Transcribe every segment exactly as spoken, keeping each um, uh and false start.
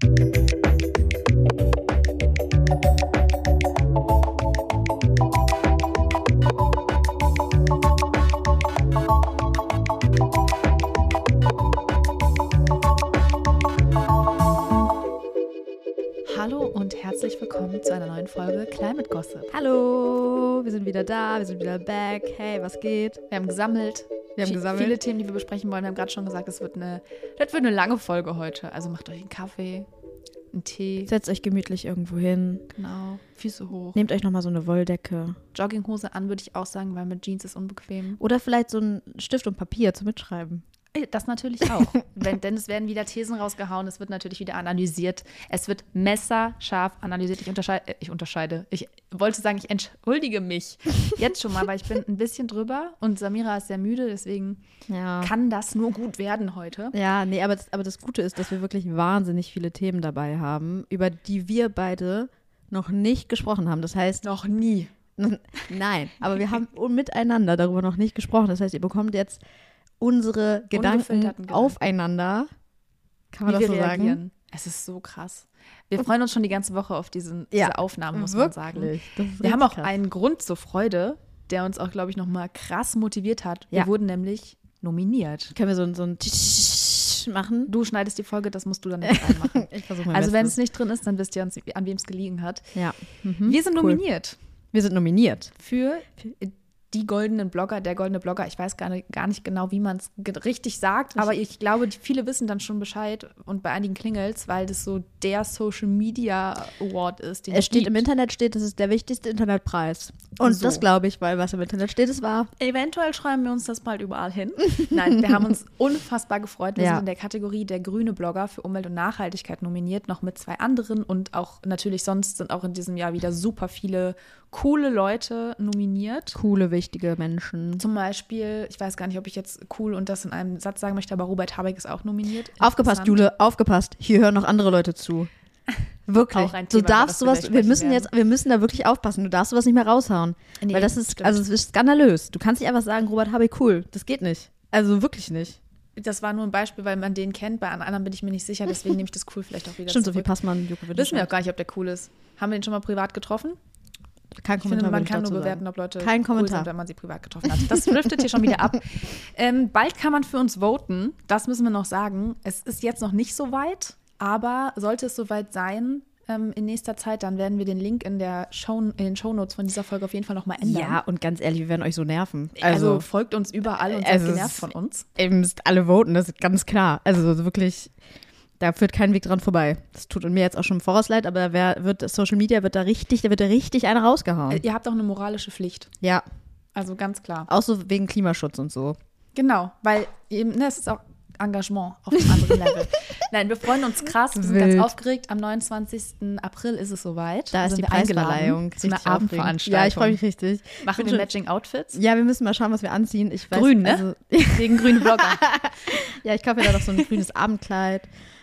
Hallo und herzlich willkommen zu einer neuen Folge Climate Gossip. Hallo, wir sind wieder da, wir sind wieder back. Hey, was geht? Wir haben gesammelt. Wir haben v- gesammelt. Viele Themen, die wir besprechen wollen. Wir haben gerade schon gesagt, das wird, eine, das wird eine lange Folge heute. Also macht euch einen Kaffee, einen Tee. Setzt euch gemütlich irgendwo hin. Genau, Füße hoch. Nehmt euch nochmal so eine Wolldecke. mit Jogginghose an, würde ich auch sagen, weil mit Jeans ist unbequem. Oder vielleicht so ein Stift und Papier zum Mitschreiben. Das natürlich auch. Wenn, denn es werden wieder Thesen rausgehauen, es wird natürlich wieder analysiert. Es wird messerscharf analysiert. Ich unterscheide, äh, ich unterscheide. Ich wollte sagen, ich entschuldige mich jetzt schon mal, weil ich bin ein bisschen drüber und Samira ist sehr müde, deswegen Ja. kann das nur gut werden heute. Ja, nee, aber das, aber das Gute ist, dass wir wirklich wahnsinnig viele Themen dabei haben, über die wir beide noch nicht gesprochen haben. Das heißt, Noch nie. nein, aber wir haben miteinander darüber noch nicht gesprochen. Das heißt, ihr bekommt jetzt unsere Gedanken Ungefilterten Gedanken. aufeinander. Kann man Wie das wir so sagen? reagieren. Es ist so krass. Wir freuen uns schon die ganze Woche auf diesen, Ja, diese Aufnahmen, muss man sagen. Wirklich. Das ist Wir haben richtig auch krass. einen Grund zur Freude, der uns auch, glaube ich, nochmal krass motiviert hat. Wir Ja. wurden nämlich nominiert. Können wir so, ein- so ein Tsch machen? Du schneidest die Folge, das musst du dann nicht reinmachen. Ich versuche mein Also wenn es Bestes. nicht drin ist, dann wisst ihr, uns, an wem es gelegen hat. Ja. Mhm. Wir sind Cool. nominiert Wir sind nominiert. für die goldenen Blogger, der goldene Blogger. Ich weiß gar nicht, gar nicht genau, wie man es richtig sagt, aber ich glaube, die, viele wissen dann schon Bescheid und bei einigen klingelt's, weil das so der Social Media Award ist, den Es steht gibt. im Internet, steht, das ist der wichtigste Internetpreis. Und So. das glaube ich, weil was im Internet steht, es war. Eventuell schreiben wir uns das bald überall hin. Nein, wir haben uns unfassbar gefreut. Wir Ja. sind in der Kategorie der grüne Blogger für Umwelt und Nachhaltigkeit nominiert, noch mit zwei anderen und auch natürlich sonst sind auch in diesem Jahr wieder super viele coole Leute nominiert. Coole, wichtige Menschen. Zum Beispiel, ich weiß gar nicht, ob ich jetzt cool und das in einem Satz sagen möchte, aber Robert Habeck ist auch nominiert. Aufgepasst, Interessant. Jule, aufgepasst. Hier hören noch andere Leute zu. Wirklich. Auch ein Du Thema, über darfst das wir sowas, gleich wir sprechen müssen werden. jetzt, wir müssen da wirklich aufpassen. Du darfst sowas nicht mehr raushauen. Nee, weil das ist, stimmt. also es ist skandalös. Du kannst nicht einfach sagen, Robert Habeck, cool. Das geht nicht. Also wirklich nicht. Das war nur ein Beispiel, weil man den kennt. Bei anderen bin ich mir nicht sicher, deswegen nehme ich das cool vielleicht auch wieder Stimmt, so viel zurück. Passmann, Djokovic. Wissen wir auch gar nicht, ob der cool ist. Haben wir ihn schon mal privat getroffen? Kein Ich Kommentar. finde, man will ich kann nur dazu bewerten, sagen. ob Leute Kein cool Kommentar. sind, wenn man sie privat getroffen hat. Das driftet hier schon wieder ab. Ähm, bald kann man für uns voten. Das müssen wir noch sagen. Es ist jetzt noch nicht so weit, aber sollte es soweit sein ähm, in nächster Zeit, dann werden wir den Link in, der Show, in den Shownotes von dieser Folge auf jeden Fall nochmal ändern. Ja, und ganz ehrlich, wir werden euch so nerven. also, Also, folgt uns überall und seid also genervt es- von uns. ihr müsst alle voten, das ist ganz klar. Also wirklich, da führt kein Weg dran vorbei. Das tut mir jetzt auch schon im Voraus leid, aber wer wird Social Media wird da richtig, da wird da richtig einer rausgehauen. Äh, Ihr habt auch eine moralische Pflicht. Ja, Also ganz klar. auch so wegen Klimaschutz und so. Genau, weil eben, ne, es ist auch Engagement auf einem anderen Level. Nein, wir freuen uns krass, wir sind Wild. ganz aufgeregt. Am neunundzwanzigsten April ist es soweit. Da ist sind die wir eingeladen Preisverleihung. zu einer Richtig aufregend. Abendveranstaltung. Ja, ich freue mich richtig. Machen bin wir schon- Matching Outfits? Ja, wir müssen mal schauen, was wir anziehen. Ich weiß, Grün, ne? Also, Wegen grünen Blogger. ja, ich kaufe mir da noch so ein grünes Abendkleid.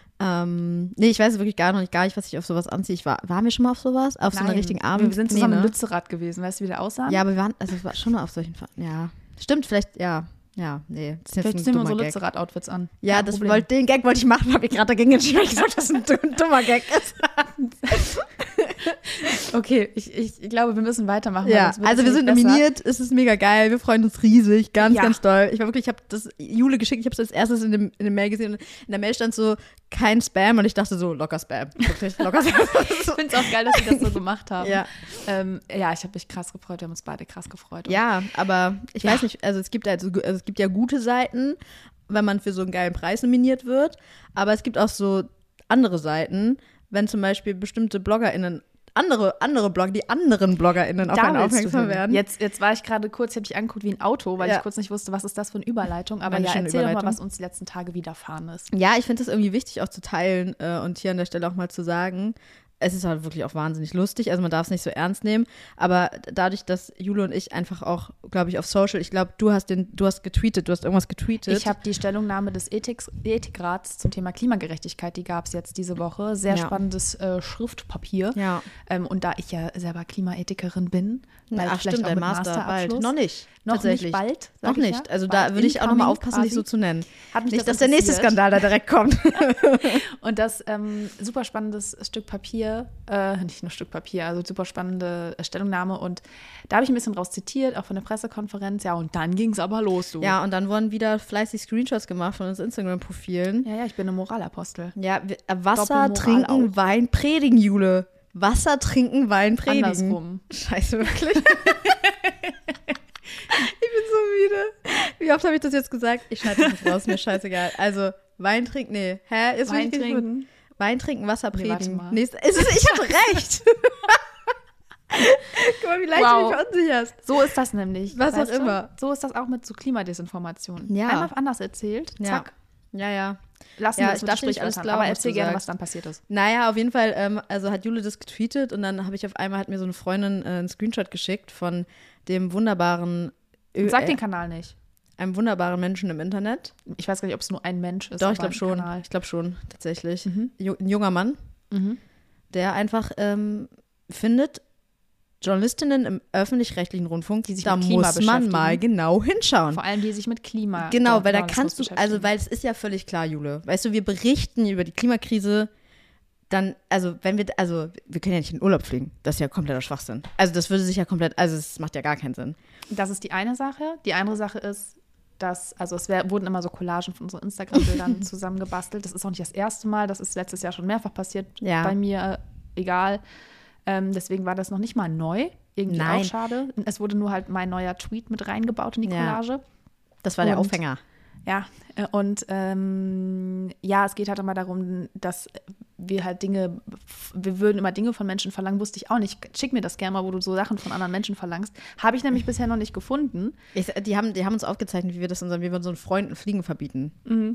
Ähm, nee, ich weiß wirklich gar noch nicht, gar nicht, was ich auf sowas anziehe. Ich war, waren wir schon mal auf sowas? Auf so einer richtigen Abend? Wir sind zusammen Nee, im ne? Lützerath gewesen. Weißt du, wie der aussah? Ja, aber wir waren, also es war schon mal auf solchen Fa- ja. Stimmt, vielleicht, ja. Ja, nee. Das ist jetzt Vielleicht ein ziehen wir dummer unsere Gag. Lützerath-Outfits an. Ja, Kein das Problem. wollt, den Gag wollte ich machen, habe ich gerade dagegen entschieden, weil ich gesagt, dass das ein du- dummer Gag ist. Okay, ich, ich, ich glaube, wir müssen weitermachen. weil Ja, sonst wird also es wir nicht sind besser. nominiert, es ist mega geil, wir freuen uns riesig, ganz, Ja. ganz doll. Ich war wirklich, ich habe das Jule geschickt, ich habe es als erstes in dem, in dem Mail gesehen und in der Mail stand so, kein Spam und ich dachte so, locker Spam, wirklich, locker Spam. Ich finde es auch geil, dass sie das so gemacht haben. Ja. ähm, ja, ich habe mich krass gefreut. Wir haben uns beide krass gefreut. Und Ja, aber ich Ja. weiß nicht, also es gibt also, also es gibt ja gute Seiten, wenn man für so einen geilen Preis nominiert wird, aber es gibt auch so andere Seiten, wenn zum Beispiel bestimmte BloggerInnen, andere, andere Blogger, die anderen BloggerInnen auf Da einen willst du aufmerksam hin. werden. Jetzt, jetzt war ich gerade kurz, ich habe dich angeguckt wie ein Auto, weil Ja. ich kurz nicht wusste, was ist das für eine Überleitung. Aber Eine ja, schöne erzähl doch mal, Überleitung. was uns die letzten Tage widerfahren ist. Ja, ich finde es irgendwie wichtig auch zu teilen äh, und hier an der Stelle auch mal zu sagen, es ist halt wirklich auch wahnsinnig lustig, also man darf es nicht so ernst nehmen, aber dadurch, dass Jule und ich einfach auch, glaube ich, auf Social, ich glaube, du hast den, du hast getweetet, du hast irgendwas getweetet. Ich habe die Stellungnahme des Ethik, Ethikrats zum Thema Klimagerechtigkeit, die gab es jetzt diese Woche. Sehr Ja. spannendes äh, Schriftpapier. Ja. Ähm, und da ich ja selber Klimaethikerin bin, bald Ach, vielleicht stimmt, auch dein mit Master bald. Masterabschluss. Noch nicht. Noch tatsächlich. nicht bald, sag Noch ich nicht. ja. Also Bald da würde ich auch nochmal incoming aufpassen, nicht so quasi. zu nennen. Hat mich Nicht, das dass der nächste interessiert. Skandal da direkt kommt. Und das ähm, super spannendes Stück Papier, äh, nicht nur Stück Papier, also super spannende äh, Stellungnahme. Und da habe ich ein bisschen raus zitiert, auch von der Pressekonferenz. Ja, und dann ging es aber los, du. Ja, und dann wurden wieder fleißig Screenshots gemacht von unseren Instagram-Profilen. ja, ja, ich bin eine Moralapostel. Ja, wir- äh, Wasser Doppelmoral trinken, auch. Wein predigen, Jule. Wasser trinken, Wein predigen. Andersrum. Scheiße, wirklich. Ich bin so müde. Wie oft habe ich das jetzt gesagt? Ich schneide das nicht raus, mir scheißegal. Also, Wein trinken, nee. Hä? Ist Wein richtig trinken. gut. Wein trinken, Wasser Nee, warte predigen. mal. Nächste, es ist, ich habe recht. Guck mal, wie leicht Wow. du mich verunsicherst. So ist das nämlich. Was auch weißt du? immer. So ist das auch mit so Klimadesinformationen. Ja. Einmal anders erzählt, Ja. zack, Ja, ja. lassen Ja, wir ich es mit darf nicht Strich alles alles glauben, Aber was erzähl du gerne, sagst. was dann passiert ist. Naja, auf jeden Fall, ähm, also hat Jule das getweetet und dann habe ich auf einmal, hat mir so eine Freundin äh, einen Screenshot geschickt von dem wunderbaren, Ö Sag äh, den Kanal nicht. einem wunderbaren Menschen im Internet. Ich weiß gar nicht, ob es nur ein Mensch ist. Doch, aber ich glaube ein schon. Kanal. Ich glaube schon, tatsächlich. Mhm. Jo ein junger Mann, Mhm. der einfach ähm, findet, Journalistinnen im öffentlich-rechtlichen Rundfunk, Die sich da mit Klima muss man beschäftigen. mal genau hinschauen. Vor allem, die sich mit Klima. Genau, weil da Journalismus kannst du, also beschäftigen. weil es ist ja völlig klar, Jule. Weißt du, wir berichten über die Klimakrise, dann, also wenn wir, also wir können ja nicht in Urlaub fliegen. Das ist ja kompletter Schwachsinn. Also das würde sich ja komplett, also es macht ja gar keinen Sinn. Das ist die eine Sache. Die andere Sache ist, dass, also es wär, wurden immer so Collagen von unseren Instagram-Bildern zusammengebastelt. Das ist auch nicht das erste Mal, das ist letztes Jahr schon mehrfach passiert Ja. bei mir, egal. Ähm, deswegen war das noch nicht mal neu. Irgendwie Nein. auch schade. Es wurde nur halt mein neuer Tweet mit reingebaut in die Ja. Collage. Das war der Und- Aufhänger. Ja, äh, und ähm, ja, es geht halt immer darum, dass wir halt Dinge, wir würden immer Dinge von Menschen verlangen, wusste ich auch nicht. Schick mir das gerne mal, wo du so Sachen von anderen Menschen verlangst. Habe ich nämlich bisher noch nicht gefunden. Ich, die, haben, die haben uns aufgezeichnet, wie wir das unseren, wie wir unseren Freunden Fliegen verbieten.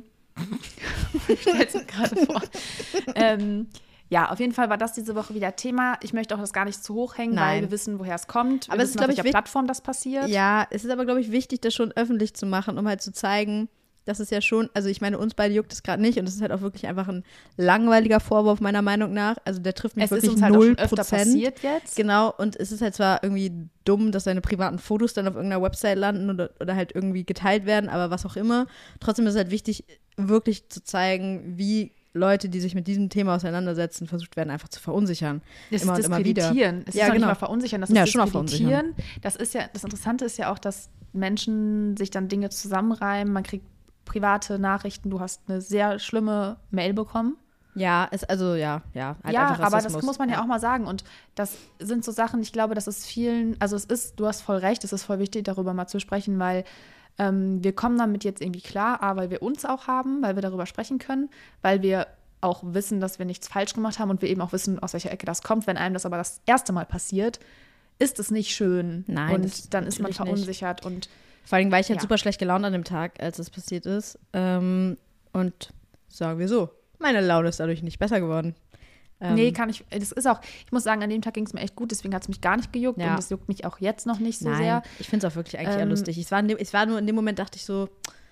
Ich stelle es mir gerade vor. ähm, ja, auf jeden Fall war das diese Woche wieder Thema. Ich möchte auch das gar nicht zu hoch hängen, Nein. weil wir wissen, woher es kommt. Wir Aber es ist, wissen, glaub auf ich, welcher wich- Plattform das passiert. Ja, es ist aber, glaube ich, wichtig, das schon öffentlich zu machen, um halt zu zeigen, dass es ja schon, also ich meine, uns beide juckt es gerade nicht und es ist halt auch wirklich einfach ein langweiliger Vorwurf meiner Meinung nach. Also der trifft mich Es ist wirklich uns halt auch null schon öfter Prozent. passiert jetzt. Genau, und es ist halt zwar irgendwie dumm, dass deine privaten Fotos dann auf irgendeiner Website landen oder, oder halt irgendwie geteilt werden, aber was auch immer. Trotzdem ist es halt wichtig, wirklich zu zeigen, wie Leute, die sich mit diesem Thema auseinandersetzen, versucht werden, einfach zu verunsichern. Das Immer und ist immer wieder. diskreditieren. Es ist Ja, ja, nicht genau. mal verunsichern, das Ja, ist schon auch diskreditieren. Das ist ja, das Interessante ist ja auch, dass Menschen sich dann Dinge zusammenreimen. Man kriegt private Nachrichten. Du hast eine sehr schlimme Mail bekommen. Ja, es, also ja, ja. Halt ja, einfach aber das Rassismus. muss man ja auch mal sagen. Und das sind so Sachen, ich glaube, das ist vielen, also es ist, du hast voll recht, es ist voll wichtig, darüber mal zu sprechen, weil ähm, wir kommen damit jetzt irgendwie klar, A, weil wir uns auch haben, weil wir darüber sprechen können, weil wir auch wissen, dass wir nichts falsch gemacht haben und wir eben auch wissen, aus welcher Ecke das kommt. Wenn einem das aber das erste Mal passiert, ist es nicht schön. Nein, und das dann ist man natürlich nicht. verunsichert und Vor allem war ich halt Ja. super schlecht gelaunt an dem Tag, als es passiert ist. Ähm, und sagen wir so, meine Laune ist dadurch nicht besser geworden. Ähm, nee, kann ich, das ist auch, ich muss sagen, an dem Tag ging es mir echt gut, deswegen hat es mich gar nicht gejuckt Ja. und es juckt mich auch jetzt noch nicht so Nein, sehr. ich finde es auch wirklich eigentlich eher Ähm, lustig. Ich war, in dem, ich war nur in dem Moment, dachte ich so,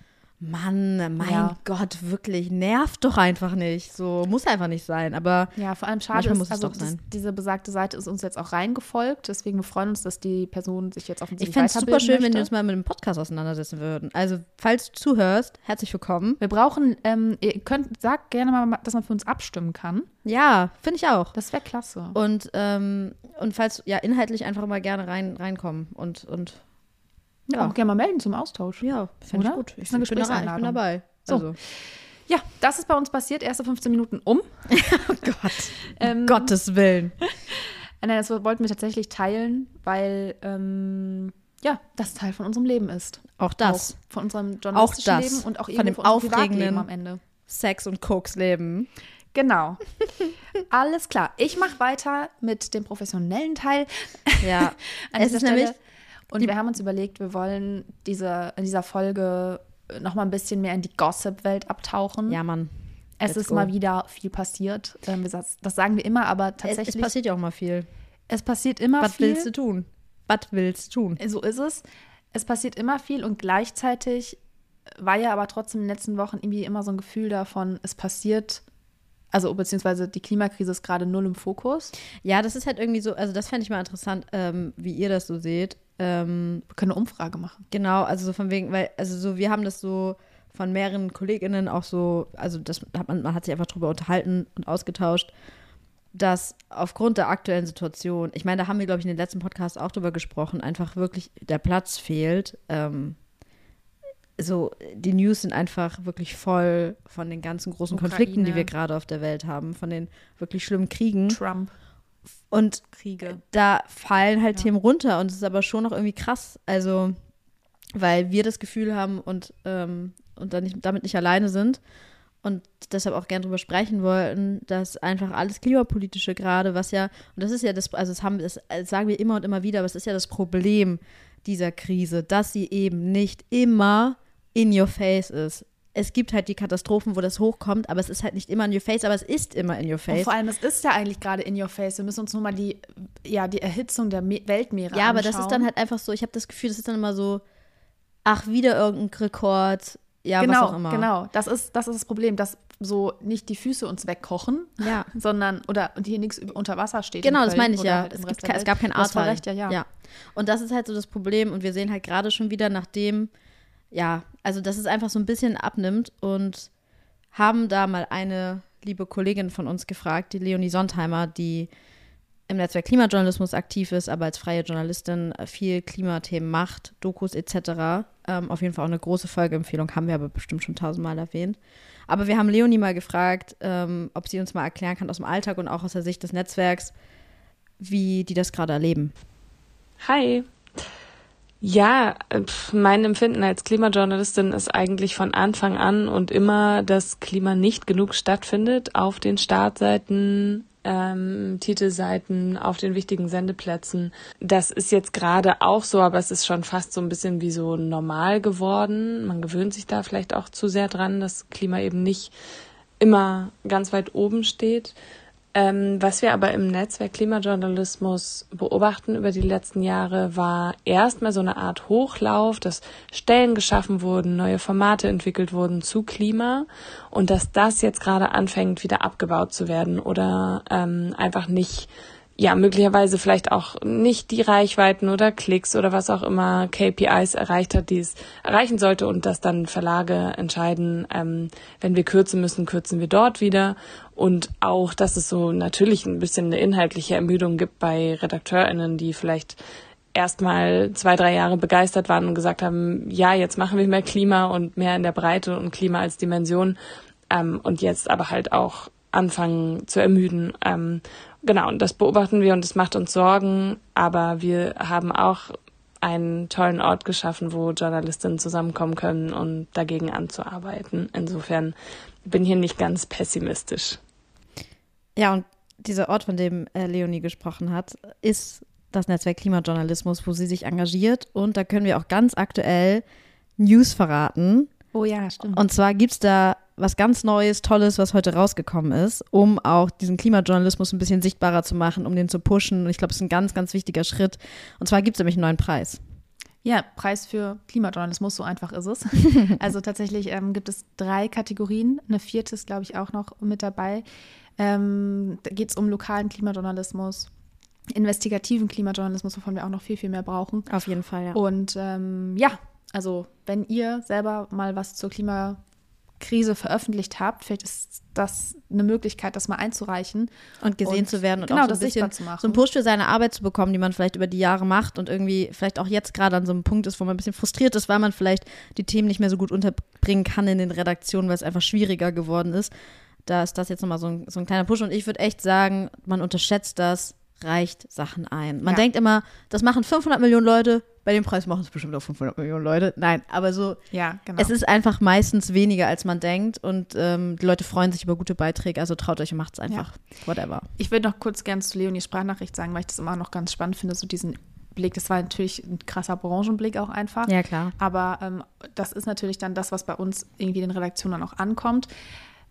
Mann, mein Ja. Gott, wirklich, nervt doch einfach nicht. So, muss einfach nicht sein. Aber Ja, vor allem schade Manchmal ist, muss es also doch sein. das, diese besagte Seite ist uns jetzt auch reingefolgt, deswegen wir freuen uns, dass die Person sich jetzt ich offensichtlich fände es super weiterbilden schön, wenn möchte. wir uns mal mit dem Podcast auseinandersetzen würden. Also, falls du zuhörst, herzlich willkommen. Wir brauchen, ähm, ihr könnt, sagt gerne mal, dass man für uns abstimmen kann. Ja, finde ich auch. Das wäre klasse. Und, ähm, und falls, ja, inhaltlich einfach mal gerne rein, reinkommen und, und Ja, ja. auch gerne mal melden zum Austausch. ja, fände ich Oder? gut. Ist Ich, eine ich, bin, da, ich bin Gesprächseinladung. dabei. So. Also, Ja, das ist bei uns passiert. Erste fünfzehn Minuten um. oh Gott. Ähm, Um Gottes Willen. Nein, das wollten wir tatsächlich teilen, weil ähm, ja, das Teil von unserem Leben ist. Auch das. Auch von unserem journalistischen Auch das. Leben und auch Von eben dem von unserem aufregenden- Privatleben am Ende. Sex und Koks-Leben. Genau. Alles klar. Ich mache weiter mit dem professionellen Teil. Ja, An es dieser ist nämlich, Stelle. Und wir haben uns überlegt, wir wollen diese, in dieser Folge noch mal ein bisschen mehr in die Gossip-Welt abtauchen. ja Mann, Es Let's ist go. mal wieder viel passiert. Ähm, das, das sagen wir immer, aber tatsächlich. Es, es passiert ja auch mal viel. Es passiert immer Was viel. willst du tun? Was willst du tun? So ist es. Es passiert immer viel und gleichzeitig war ja aber trotzdem in den letzten Wochen irgendwie immer so ein Gefühl davon, es passiert, also beziehungsweise die Klimakrise ist gerade null im Fokus. Ja, das ist halt irgendwie so, also das fände ich mal interessant, ähm, wie ihr das so seht. Ähm, Wir können eine Umfrage machen. genau, also so von wegen, weil, also so, wir haben das so von mehreren KollegInnen auch so, also das hat man, man hat sich einfach drüber unterhalten und ausgetauscht, dass aufgrund der aktuellen Situation, ich meine, da haben wir, glaube ich, in den letzten Podcasts auch drüber gesprochen, einfach wirklich der Platz fehlt. Ähm, so, die News sind einfach wirklich voll von den ganzen großen Ukraine. Konflikten, die wir gerade auf der Welt haben, von den wirklich schlimmen Kriegen. Trump, Und Kriege. da fallen halt Ja. Themen runter und es ist aber schon noch irgendwie krass. Also, weil wir das Gefühl haben und, ähm, und dann nicht, damit nicht alleine sind und deshalb auch gerne drüber sprechen wollten, dass einfach alles Klimapolitische gerade, was ja, und das ist ja das, also das, haben, das, das sagen wir immer und immer wieder, aber es ist ja das Problem dieser Krise, dass sie eben nicht immer in your face ist. Es gibt halt die Katastrophen, wo das hochkommt, aber es ist halt nicht immer in your face, aber es ist immer in your Und face. vor allem, es ist ja eigentlich gerade in your face. Wir müssen uns nur mal die, ja, die Erhitzung der Me- Weltmeere Ja, aber anschauen. das ist dann halt einfach so, ich habe das Gefühl, das ist dann immer so, ach, wieder irgendein Rekord, ja, genau, was auch immer. Genau, das ist, das ist das Problem, dass so nicht die Füße uns wegkochen, Ja. sondern, oder hier nichts unter Wasser steht. Genau, in das Köln meine ich oder ja. halt im Es, Rest gibt, der ke- es Welt. gab kein Du hast voll Ahrtal. recht, ja, ja. ja. Und das ist halt so das Problem und wir sehen halt gerade schon wieder, nachdem, ja, also dass es einfach so ein bisschen abnimmt und haben da mal eine liebe Kollegin von uns gefragt, die Leonie Sontheimer, die im Netzwerk Klimajournalismus aktiv ist, aber als freie Journalistin viel Klimathemen macht, Dokus et cetera. Ähm, auf jeden Fall auch eine große Folgeempfehlung, haben wir aber bestimmt schon tausendmal erwähnt. Aber wir haben Leonie mal gefragt, ähm, ob sie uns mal erklären kann aus dem Alltag und auch aus der Sicht des Netzwerks, wie die das gerade erleben. Hi. Ja, pf, mein Empfinden als Klimajournalistin ist eigentlich von Anfang an und immer, dass Klima nicht genug stattfindet auf den Startseiten, ähm, Titelseiten, auf den wichtigen Sendeplätzen. Das ist jetzt gerade auch so, aber es ist schon fast so ein bisschen wie so normal geworden. Man gewöhnt sich da vielleicht auch zu sehr dran, dass Klima eben nicht immer ganz weit oben steht. Ähm, was wir aber im Netzwerk Klimajournalismus beobachten über die letzten Jahre, war erstmal so eine Art Hochlauf, dass Stellen geschaffen wurden, neue Formate entwickelt wurden zu Klima und dass das jetzt gerade anfängt, wieder abgebaut zu werden oder ähm, einfach nicht, ja, möglicherweise vielleicht auch nicht die Reichweiten oder Klicks oder was auch immer K P Is erreicht hat, die es erreichen sollte und dass dann Verlage entscheiden, ähm, wenn wir kürzen müssen, kürzen wir dort wieder. Und auch, dass es so natürlich ein bisschen eine inhaltliche Ermüdung gibt bei RedakteurInnen, die vielleicht erstmal zwei, drei Jahre begeistert waren und gesagt haben, ja, jetzt machen wir mehr Klima und mehr in der Breite und Klima als Dimension ähm, und jetzt aber halt auch anfangen zu ermüden. Ähm, genau, und das beobachten wir und das macht uns Sorgen, aber wir haben auch einen tollen Ort geschaffen, wo Journalistinnen zusammenkommen können und dagegen anzuarbeiten. Insofern bin ich hier nicht ganz pessimistisch. Ja, und dieser Ort, von dem äh, Leonie gesprochen hat, ist das Netzwerk Klimajournalismus, wo sie sich engagiert. Und da können wir auch ganz aktuell News verraten. Oh ja, stimmt. Und zwar gibt es da was ganz Neues, Tolles, was heute rausgekommen ist, um auch diesen Klimajournalismus ein bisschen sichtbarer zu machen, um den zu pushen. Und ich glaube, es ist ein ganz, ganz wichtiger Schritt. Und zwar gibt es nämlich einen neuen Preis. Ja, Preis für Klimajournalismus, so einfach ist es. Also tatsächlich ähm, gibt es drei Kategorien, eine vierte ist, glaube ich, auch noch mit dabei. Ähm, da geht es um lokalen Klimajournalismus, investigativen Klimajournalismus, wovon wir auch noch viel, viel mehr brauchen. Auf jeden Fall, ja. Und ähm, ja, also wenn ihr selber mal was zur Klimakrise veröffentlicht habt, vielleicht ist das eine Möglichkeit, das mal einzureichen. Und gesehen und zu werden und genau, auch so das ein bisschen sichtbar zu machen. so einen Push für seine Arbeit zu bekommen, die man vielleicht über die Jahre macht und irgendwie vielleicht auch jetzt gerade an so einem Punkt ist, wo man ein bisschen frustriert ist, weil man vielleicht die Themen nicht mehr so gut unterbringen kann in den Redaktionen, weil es einfach schwieriger geworden ist. Da ist das jetzt nochmal so ein, so ein kleiner Push und ich würde echt sagen, man unterschätzt das, reicht Sachen ein. Man Ja. denkt immer, das machen fünfhundert Millionen Leute, bei dem Preis machen es bestimmt auch fünfhundert Millionen Leute. Nein, aber so, Ja, genau. es ist einfach meistens weniger, als man denkt und ähm, die Leute freuen sich über gute Beiträge, also traut euch und macht es einfach. Whatever. Ich würde noch kurz gerne zu Leonies Sprachnachricht sagen, weil ich das immer noch ganz spannend finde, so diesen Blick. Das war natürlich ein krasser Branchenblick auch einfach. Ja, klar. Aber ähm, das ist natürlich dann das, was bei uns irgendwie den Redaktionen auch ankommt.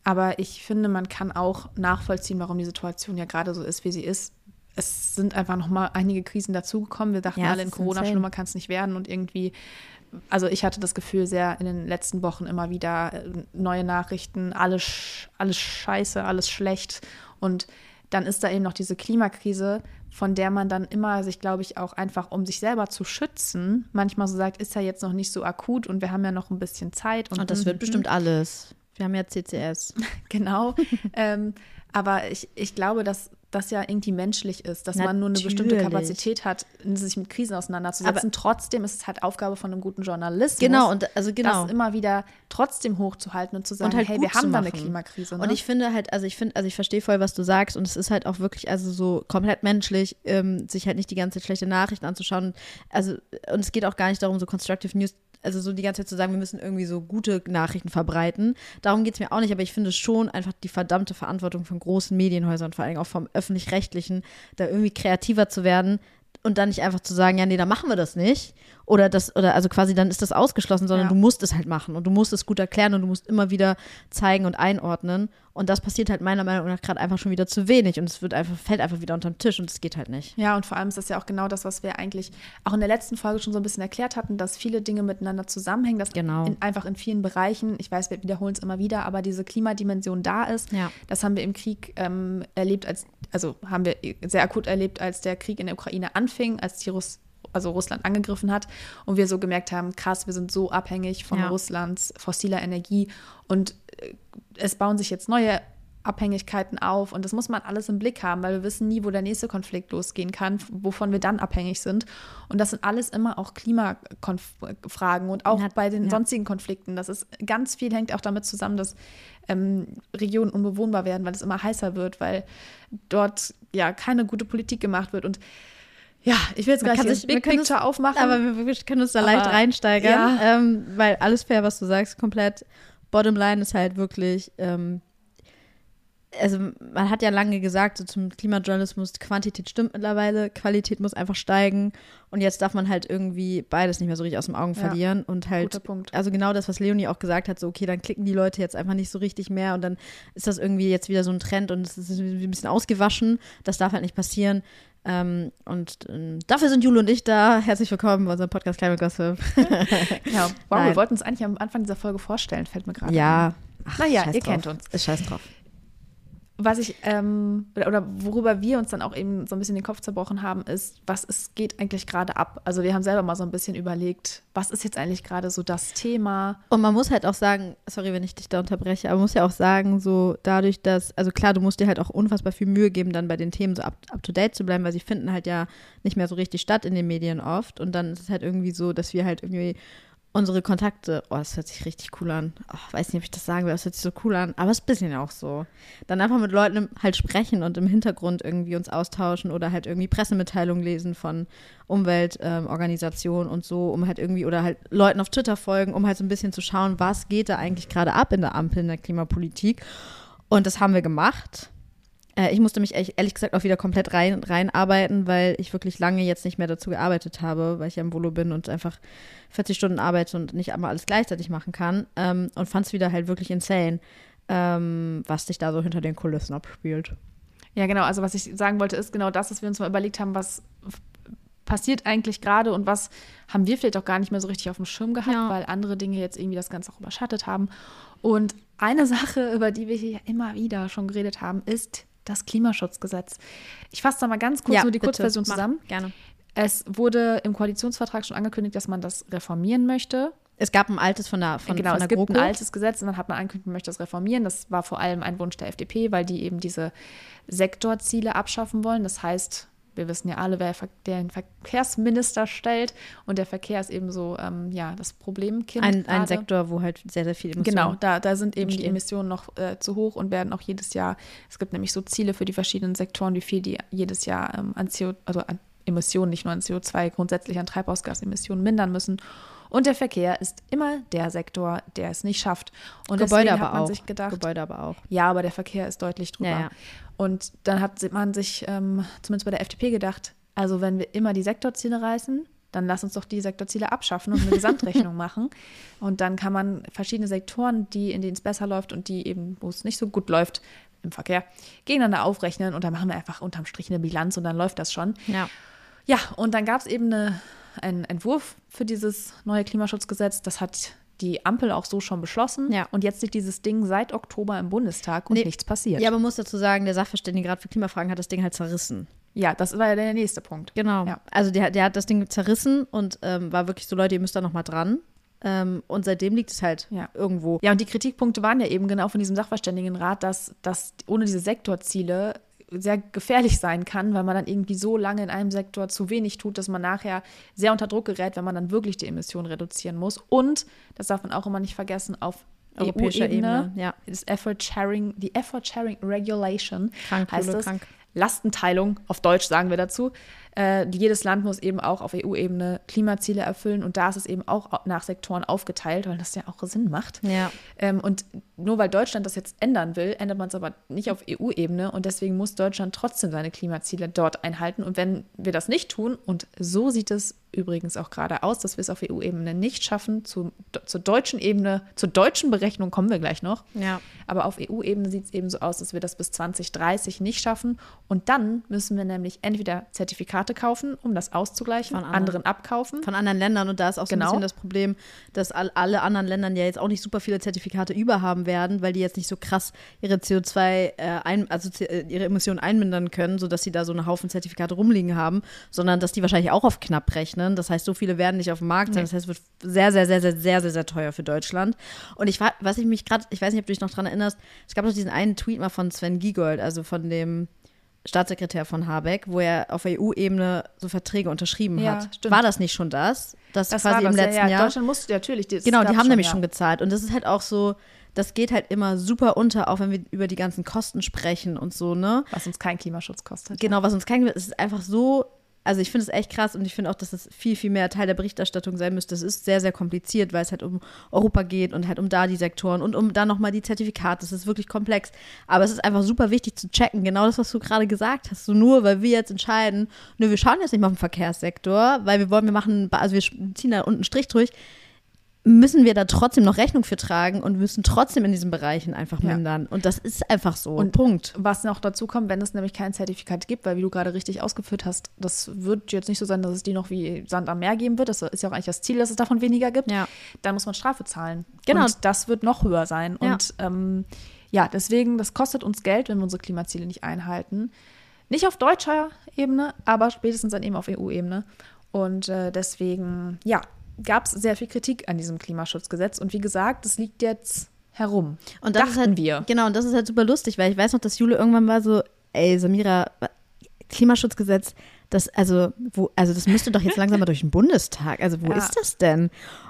Aber ich finde, man kann auch nachvollziehen, warum die Situation ja gerade so ist, wie sie ist. Es sind einfach noch mal einige Krisen dazugekommen. Wir dachten Ja, alle, es in ist Corona insane. schlimmer kann es nicht werden. Und irgendwie, also ich hatte das Gefühl sehr in den letzten Wochen immer wieder äh, neue Nachrichten, alles, alles scheiße, alles schlecht. Und dann ist da eben noch diese Klimakrise, von der man dann immer sich, glaube ich, auch einfach, um sich selber zu schützen, manchmal so sagt, ist ja jetzt noch nicht so akut und wir haben ja noch ein bisschen Zeit. Und, Und das wird mhm. bestimmt alles. Wir haben ja C C S. Genau. ähm, aber ich, ich glaube, dass das ja irgendwie menschlich ist, dass man nur eine bestimmte Natürlich. Kapazität hat, sich mit Krisen auseinanderzusetzen. Aber Trotzdem ist es halt Aufgabe von einem guten Journalismus, Genau, und also genau. das immer wieder trotzdem hochzuhalten und zu sagen, Und halt hey, gut wir haben zu da eine machen. Klimakrise. Ne? Und ich finde halt, also ich finde, also ich verstehe voll, was du sagst und es ist halt auch wirklich, also so komplett menschlich, ähm, sich halt nicht die ganze Zeit schlechte Nachrichten anzuschauen. Also, und es geht auch gar nicht darum, so Constructive News, also so die ganze Zeit zu sagen, wir müssen irgendwie so gute Nachrichten verbreiten. Darum geht es mir auch nicht, aber ich finde schon einfach die verdammte Verantwortung von großen Medienhäusern, vor allem auch vom Öffentlich-Rechtlichen, da irgendwie kreativer zu werden und dann nicht einfach zu sagen, ja, nee, da machen wir das nicht. Oder das, oder also quasi dann ist das ausgeschlossen, sondern Ja. du musst es halt machen und du musst es gut erklären und du musst immer wieder zeigen und einordnen. Und das passiert halt meiner Meinung nach gerade einfach schon wieder zu wenig und es wird einfach, fällt einfach wieder unter den Tisch und es geht halt nicht. Ja, und vor allem ist das ja auch genau das, was wir eigentlich auch in der letzten Folge schon so ein bisschen erklärt hatten, dass viele Dinge miteinander zusammenhängen, dass Genau. in, einfach in vielen Bereichen, ich weiß, wir wiederholen es immer wieder, aber diese Klimadimension da ist. Ja. Das haben wir im Krieg ähm, erlebt, als, also haben wir sehr akut erlebt, als der Krieg in der Ukraine anfing, als die Russ also Russland angegriffen hat und wir so gemerkt haben, krass, wir sind so abhängig von Ja. Russlands fossiler Energie und äh, es bauen sich jetzt neue Abhängigkeiten auf und das muss man alles im Blick haben, weil wir wissen nie, wo der nächste Konflikt losgehen kann, wovon wir dann abhängig sind. Und das sind alles immer auch Klimafragen und auch Ja, bei den ja. sonstigen Konflikten. Das ist ganz viel hängt auch damit zusammen, dass ähm, Regionen unbewohnbar werden, weil es immer heißer wird, weil dort ja keine gute Politik gemacht wird und ja, ich will jetzt Man gleich kann das sich- wir Big können Picture es- aufmachen. Aber wir, wir können uns da Aber, leicht reinsteigern, ja. ähm, weil alles fair, was du sagst, komplett. Bottomline ist halt wirklich, ähm, also man hat ja lange gesagt, so zum Klimajournalismus, Quantität stimmt mittlerweile, Qualität muss einfach steigen und jetzt darf man halt irgendwie beides nicht mehr so richtig aus den Augen Ja, verlieren und halt, guter Punkt. also genau das, was Leonie auch gesagt hat, so okay, dann klicken die Leute jetzt einfach nicht so richtig mehr und dann ist das irgendwie jetzt wieder so ein Trend und es ist ein bisschen ausgewaschen, das darf halt nicht passieren. Ähm, und ähm, dafür sind Jule und ich da. Herzlich willkommen bei unserem Podcast Climate Gossip. Ja, wow, Nein. wir wollten uns eigentlich am Anfang dieser Folge vorstellen, fällt mir gerade ein. Ja. Ach, Naja, scheiß ihr drauf. kennt uns. Ist scheiß drauf. Was ich, ähm, oder, oder worüber wir uns dann auch eben so ein bisschen den Kopf zerbrochen haben, ist, was ist, geht eigentlich gerade ab? Also wir haben selber mal so ein bisschen überlegt, was ist jetzt eigentlich gerade so das Thema? Und man muss halt auch sagen, sorry, wenn ich dich da unterbreche, aber man muss ja auch sagen, so dadurch, dass, also klar, du musst dir halt auch unfassbar viel Mühe geben, dann bei den Themen so up, up to date zu bleiben, weil sie finden halt ja nicht mehr so richtig statt in den Medien oft. Und dann ist es halt irgendwie so, dass wir halt irgendwie unsere Kontakte, oh, das hört sich richtig cool an. Oh, weiß nicht, ob ich das sagen will, das hört sich so cool an, aber es ist ein bisschen auch so. Dann einfach mit Leuten halt sprechen und im Hintergrund irgendwie uns austauschen oder halt irgendwie Pressemitteilungen lesen von Umweltorganisationen und so, um halt irgendwie, oder halt Leuten auf Twitter folgen, um halt so ein bisschen zu schauen, was geht da eigentlich gerade ab in der Ampel, in der Klimapolitik. Und das haben wir gemacht. Äh, ich musste mich ehrlich, ehrlich gesagt auch wieder komplett rein, reinarbeiten, weil ich wirklich lange jetzt nicht mehr dazu gearbeitet habe, weil ich ja im Volo bin und einfach vierzig Stunden arbeite und nicht einmal alles gleichzeitig machen kann. Ähm, und fand es wieder halt wirklich insane, ähm, was sich da so hinter den Kulissen abspielt. Ja, genau, also was ich sagen wollte, ist genau das, dass wir uns mal überlegt haben, was f- passiert eigentlich gerade und was haben wir vielleicht auch gar nicht mehr so richtig auf dem Schirm gehabt, Ja. weil andere Dinge jetzt irgendwie das Ganze auch überschattet haben. Und eine Sache, über die wir hier immer wieder schon geredet haben, ist das Klimaschutzgesetz. Ich fasse da mal ganz kurz nur die bitte, Kurzversion mach, zusammen. Gerne. Es wurde im Koalitionsvertrag schon angekündigt, dass man das reformieren möchte. Es gab ein altes von der, von, genau, von es der gibt GroKo. ein altes Gesetz und dann hat man angekündigt, man möchte das reformieren. Das war vor allem ein Wunsch der F D P, weil die eben diese Sektorziele abschaffen wollen. Das heißt, wir wissen ja alle, wer Ver- den Verkehrsminister stellt und der Verkehr ist eben so ähm, ja, das Problemkind. Ein, ein gerade. Sektor, wo halt sehr, sehr viele Emissionen Genau, da, da sind eben die entstehen. Emissionen noch äh, zu hoch und werden auch jedes Jahr, es gibt nämlich so Ziele für die verschiedenen Sektoren, wie viel die jedes Jahr ähm, an C O, also an Emissionen, nicht nur an C O zwei, grundsätzlich an Treibhausgasemissionen mindern müssen. Und der Verkehr ist immer der Sektor, der es nicht schafft. Und Gebäude deswegen aber hat man auch. sich gedacht, Gebäude aber auch. ja, aber der Verkehr ist deutlich drüber. Ja, ja. Und dann hat man sich ähm, zumindest bei der F D P gedacht, also wenn wir immer die Sektorziele reißen, dann lass uns doch die Sektorziele abschaffen und eine Gesamtrechnung machen. Und dann kann man verschiedene Sektoren, die, in denen es besser läuft und die eben, wo es nicht so gut läuft im Verkehr, gegeneinander aufrechnen und dann machen wir einfach unterm Strich eine Bilanz und dann läuft das schon. Ja. Ja, und dann gab es eben eine, einen Entwurf für dieses neue Klimaschutzgesetz. Das hat die Ampel auch so schon beschlossen. Ja. Und jetzt liegt dieses Ding seit Oktober im Bundestag und Nee. nichts passiert. Ja, aber man muss dazu sagen, der Sachverständigenrat für Klimafragen hat das Ding halt zerrissen. Ja, das war ja der nächste Punkt. Genau. Ja. Also der, der hat das Ding zerrissen und ähm, war wirklich so, Leute, ihr müsst da noch mal dran. Ähm, und seitdem liegt es halt Ja. irgendwo. Ja, und die Kritikpunkte waren ja eben genau von diesem Sachverständigenrat, dass, dass ohne diese Sektorziele sehr gefährlich sein kann, weil man dann irgendwie so lange in einem Sektor zu wenig tut, dass man nachher sehr unter Druck gerät, wenn man dann wirklich die Emissionen reduzieren muss. Und, das darf man auch immer nicht vergessen, auf Europäischer E U-Ebene, Ebene, ja. das Effort Sharing, die Effort Sharing Regulation Krank, heißt Jule, es. krank. Lastenteilung, auf Deutsch sagen wir dazu. Äh, jedes Land muss eben auch auf E U-Ebene Klimaziele erfüllen und da ist es eben auch nach Sektoren aufgeteilt, weil das ja auch Sinn macht. Ja. Ähm, und nur weil Deutschland das jetzt ändern will, ändert man es aber nicht auf E U-Ebene und deswegen muss Deutschland trotzdem seine Klimaziele dort einhalten. Und wenn wir das nicht tun, und so sieht es übrigens auch gerade aus, dass wir es auf E U-Ebene nicht schaffen, zu, zur deutschen Ebene, zur deutschen Berechnung kommen wir gleich noch, Ja. aber auf E U-Ebene sieht es eben so aus, dass wir das bis zwanzig dreißig nicht schaffen und dann müssen wir nämlich entweder Zertifikate kaufen, um das auszugleichen, Von anderen. anderen. abkaufen. Von anderen Ländern. Und da ist auch so Genau. ein bisschen das Problem, dass all, alle anderen Länder ja jetzt auch nicht super viele Zertifikate über haben werden, weil die jetzt nicht so krass ihre C O zwei, äh, ein, also äh, ihre Emissionen einmindern können, sodass sie da so einen Haufen Zertifikate rumliegen haben, sondern dass die wahrscheinlich auch auf knapp rechnen. Das heißt, so viele werden nicht auf dem Markt sein. Nee. Das heißt, es wird sehr, sehr, sehr, sehr, sehr, sehr, sehr teuer für Deutschland. Und ich, war- was ich mich gerade, ich weiß nicht, ob du dich noch dran erinnerst, es gab doch diesen einen Tweet mal von Sven Giegold, also von dem Staatssekretär von Habeck, wo er auf E U-Ebene so Verträge unterschrieben Ja, hat. stimmt. War das nicht schon das? Das, Das quasi war im das, letzten ja, ja. Jahr. Deutschland musste natürlich. Das Genau, die gab's haben nämlich ja. schon gezahlt. Und das ist halt auch so, das geht halt immer super unter, auch wenn wir über die ganzen Kosten sprechen und so, ne? Was uns kein Klimaschutz kostet. Genau, was uns kein, es ist einfach so, also ich finde es echt krass und ich finde auch, dass das viel, viel mehr Teil der Berichterstattung sein müsste. Es ist sehr, sehr kompliziert, weil es halt um Europa geht und halt um da die Sektoren und um dann nochmal die Zertifikate. Das ist wirklich komplex. Aber es ist einfach super wichtig zu checken, genau das, was du gerade gesagt hast. So nur, weil wir jetzt entscheiden, nö, wir schauen jetzt nicht mal auf den Verkehrssektor, weil wir wollen, wir machen, also wir ziehen da unten einen Strich durch, müssen wir da trotzdem noch Rechnung für tragen und müssen trotzdem in diesen Bereichen einfach Ja. mindern. Und das ist einfach so. Und Punkt. Was noch dazu kommt, wenn es nämlich kein Zertifikat gibt, weil wie du gerade richtig ausgeführt hast, das wird jetzt nicht so sein, dass es die noch wie Sand am Meer geben wird. Das ist ja auch eigentlich das Ziel, dass es davon weniger gibt. Ja. Dann muss man Strafe zahlen. Genau. Und das wird noch höher sein. Ja. Und ähm, ja, deswegen, das kostet uns Geld, wenn wir unsere Klimaziele nicht einhalten. Nicht auf deutscher Ebene, aber spätestens dann eben auf E U-Ebene. Und äh, deswegen, ja, gab es sehr viel Kritik an diesem Klimaschutzgesetz. Und wie gesagt, es liegt jetzt herum. Und das Dachten ist halt, wir. Genau, und das ist halt super lustig, weil ich weiß noch, dass Jule irgendwann war so, ey, Samira, Klimaschutzgesetz, das, also, wo, also das müsste doch jetzt langsam mal durch den Bundestag. Also wo Ja. ist das denn?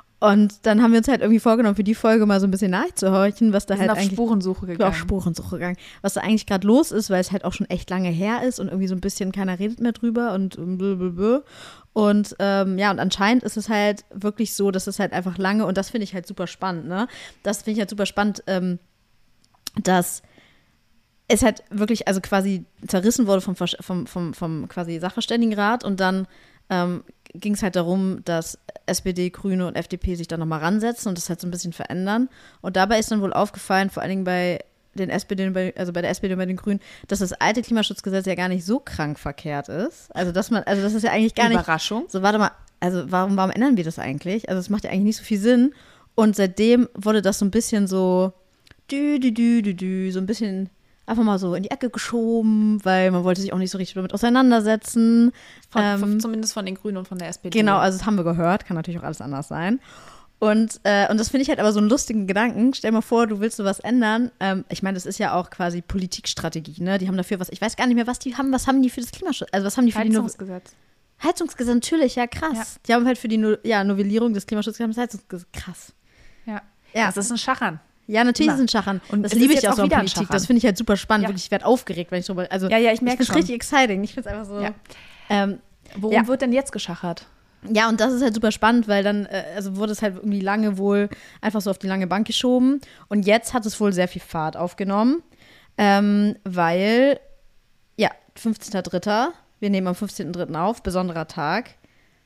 Und dann haben wir uns halt irgendwie vorgenommen, für die Folge mal so ein bisschen nachzuhorchen, was da Wir halt sind auf eigentlich Spurensuche Ich bin gegangen. auf Spurensuche gegangen. Was da eigentlich gerade los ist, weil es halt auch schon echt lange her ist und irgendwie so ein bisschen keiner redet mehr drüber und blablabla. Und ähm, ja, und anscheinend ist es halt wirklich so, dass es halt einfach lange, und das finde ich halt super spannend, ne? Das finde ich halt super spannend, ähm, dass es halt wirklich, also quasi zerrissen wurde vom, Versch- vom, vom, vom quasi Sachverständigenrat und dann ähm, ging es halt darum, dass S P D, Grüne und F D P sich da nochmal ransetzen und das halt so ein bisschen verändern. Und dabei ist dann wohl aufgefallen, vor allen Dingen bei den S P D, und bei, also bei der S P D und bei den Grünen, dass das alte Klimaschutzgesetz ja gar nicht so krank verkehrt ist. Also dass man, also das ist ja eigentlich gar nicht. Überraschung. So, warte mal, also warum, warum ändern wir das eigentlich? Also es macht ja eigentlich nicht so viel Sinn. Und seitdem wurde das so ein bisschen so dü, dü, dü, dü, dü, so ein bisschen einfach mal so in die Ecke geschoben, weil man wollte sich auch nicht so richtig damit auseinandersetzen. Von, Ähm, von, zumindest von den Grünen und von der S P D. Genau, also das haben wir gehört, kann natürlich auch alles anders sein. Und, äh, und das finde ich halt aber so einen lustigen Gedanken. Stell dir mal vor, du willst sowas ändern. Ähm, ich meine, das ist ja auch quasi Politikstrategie, ne? Die haben dafür was, ich weiß gar nicht mehr, was die haben, was haben die für das Klimaschutz, also was haben die für die no Heizungsgesetz. Heizungsgesetz, natürlich, ja krass. Ja. Die haben halt für die no ja, Novellierung des Klimaschutzgesetzes Heizungsgesetz, krass. Ja. Ja. Das ist ein Schachern. Ja, natürlich Na. ist es ein Schachern. Und das es liebe ist ich jetzt auch auch so an wieder ein Politik. Schachern. Das finde ich halt super spannend. Ja. Wirklich, ich werde aufgeregt, wenn ich drüber, also Ja, ja, ich merke finde es schon. richtig exciting. Ich finde es einfach so. Ja. Ähm, Worum Ja. wird denn jetzt geschachert? Ja, und das ist halt super spannend, weil dann, äh, also wurde es halt irgendwie lange wohl einfach so auf die lange Bank geschoben. Und jetzt hat es wohl sehr viel Fahrt aufgenommen, ähm, weil, ja, fünfzehnter dritter, wir nehmen am fünfzehnten dritten auf, besonderer Tag.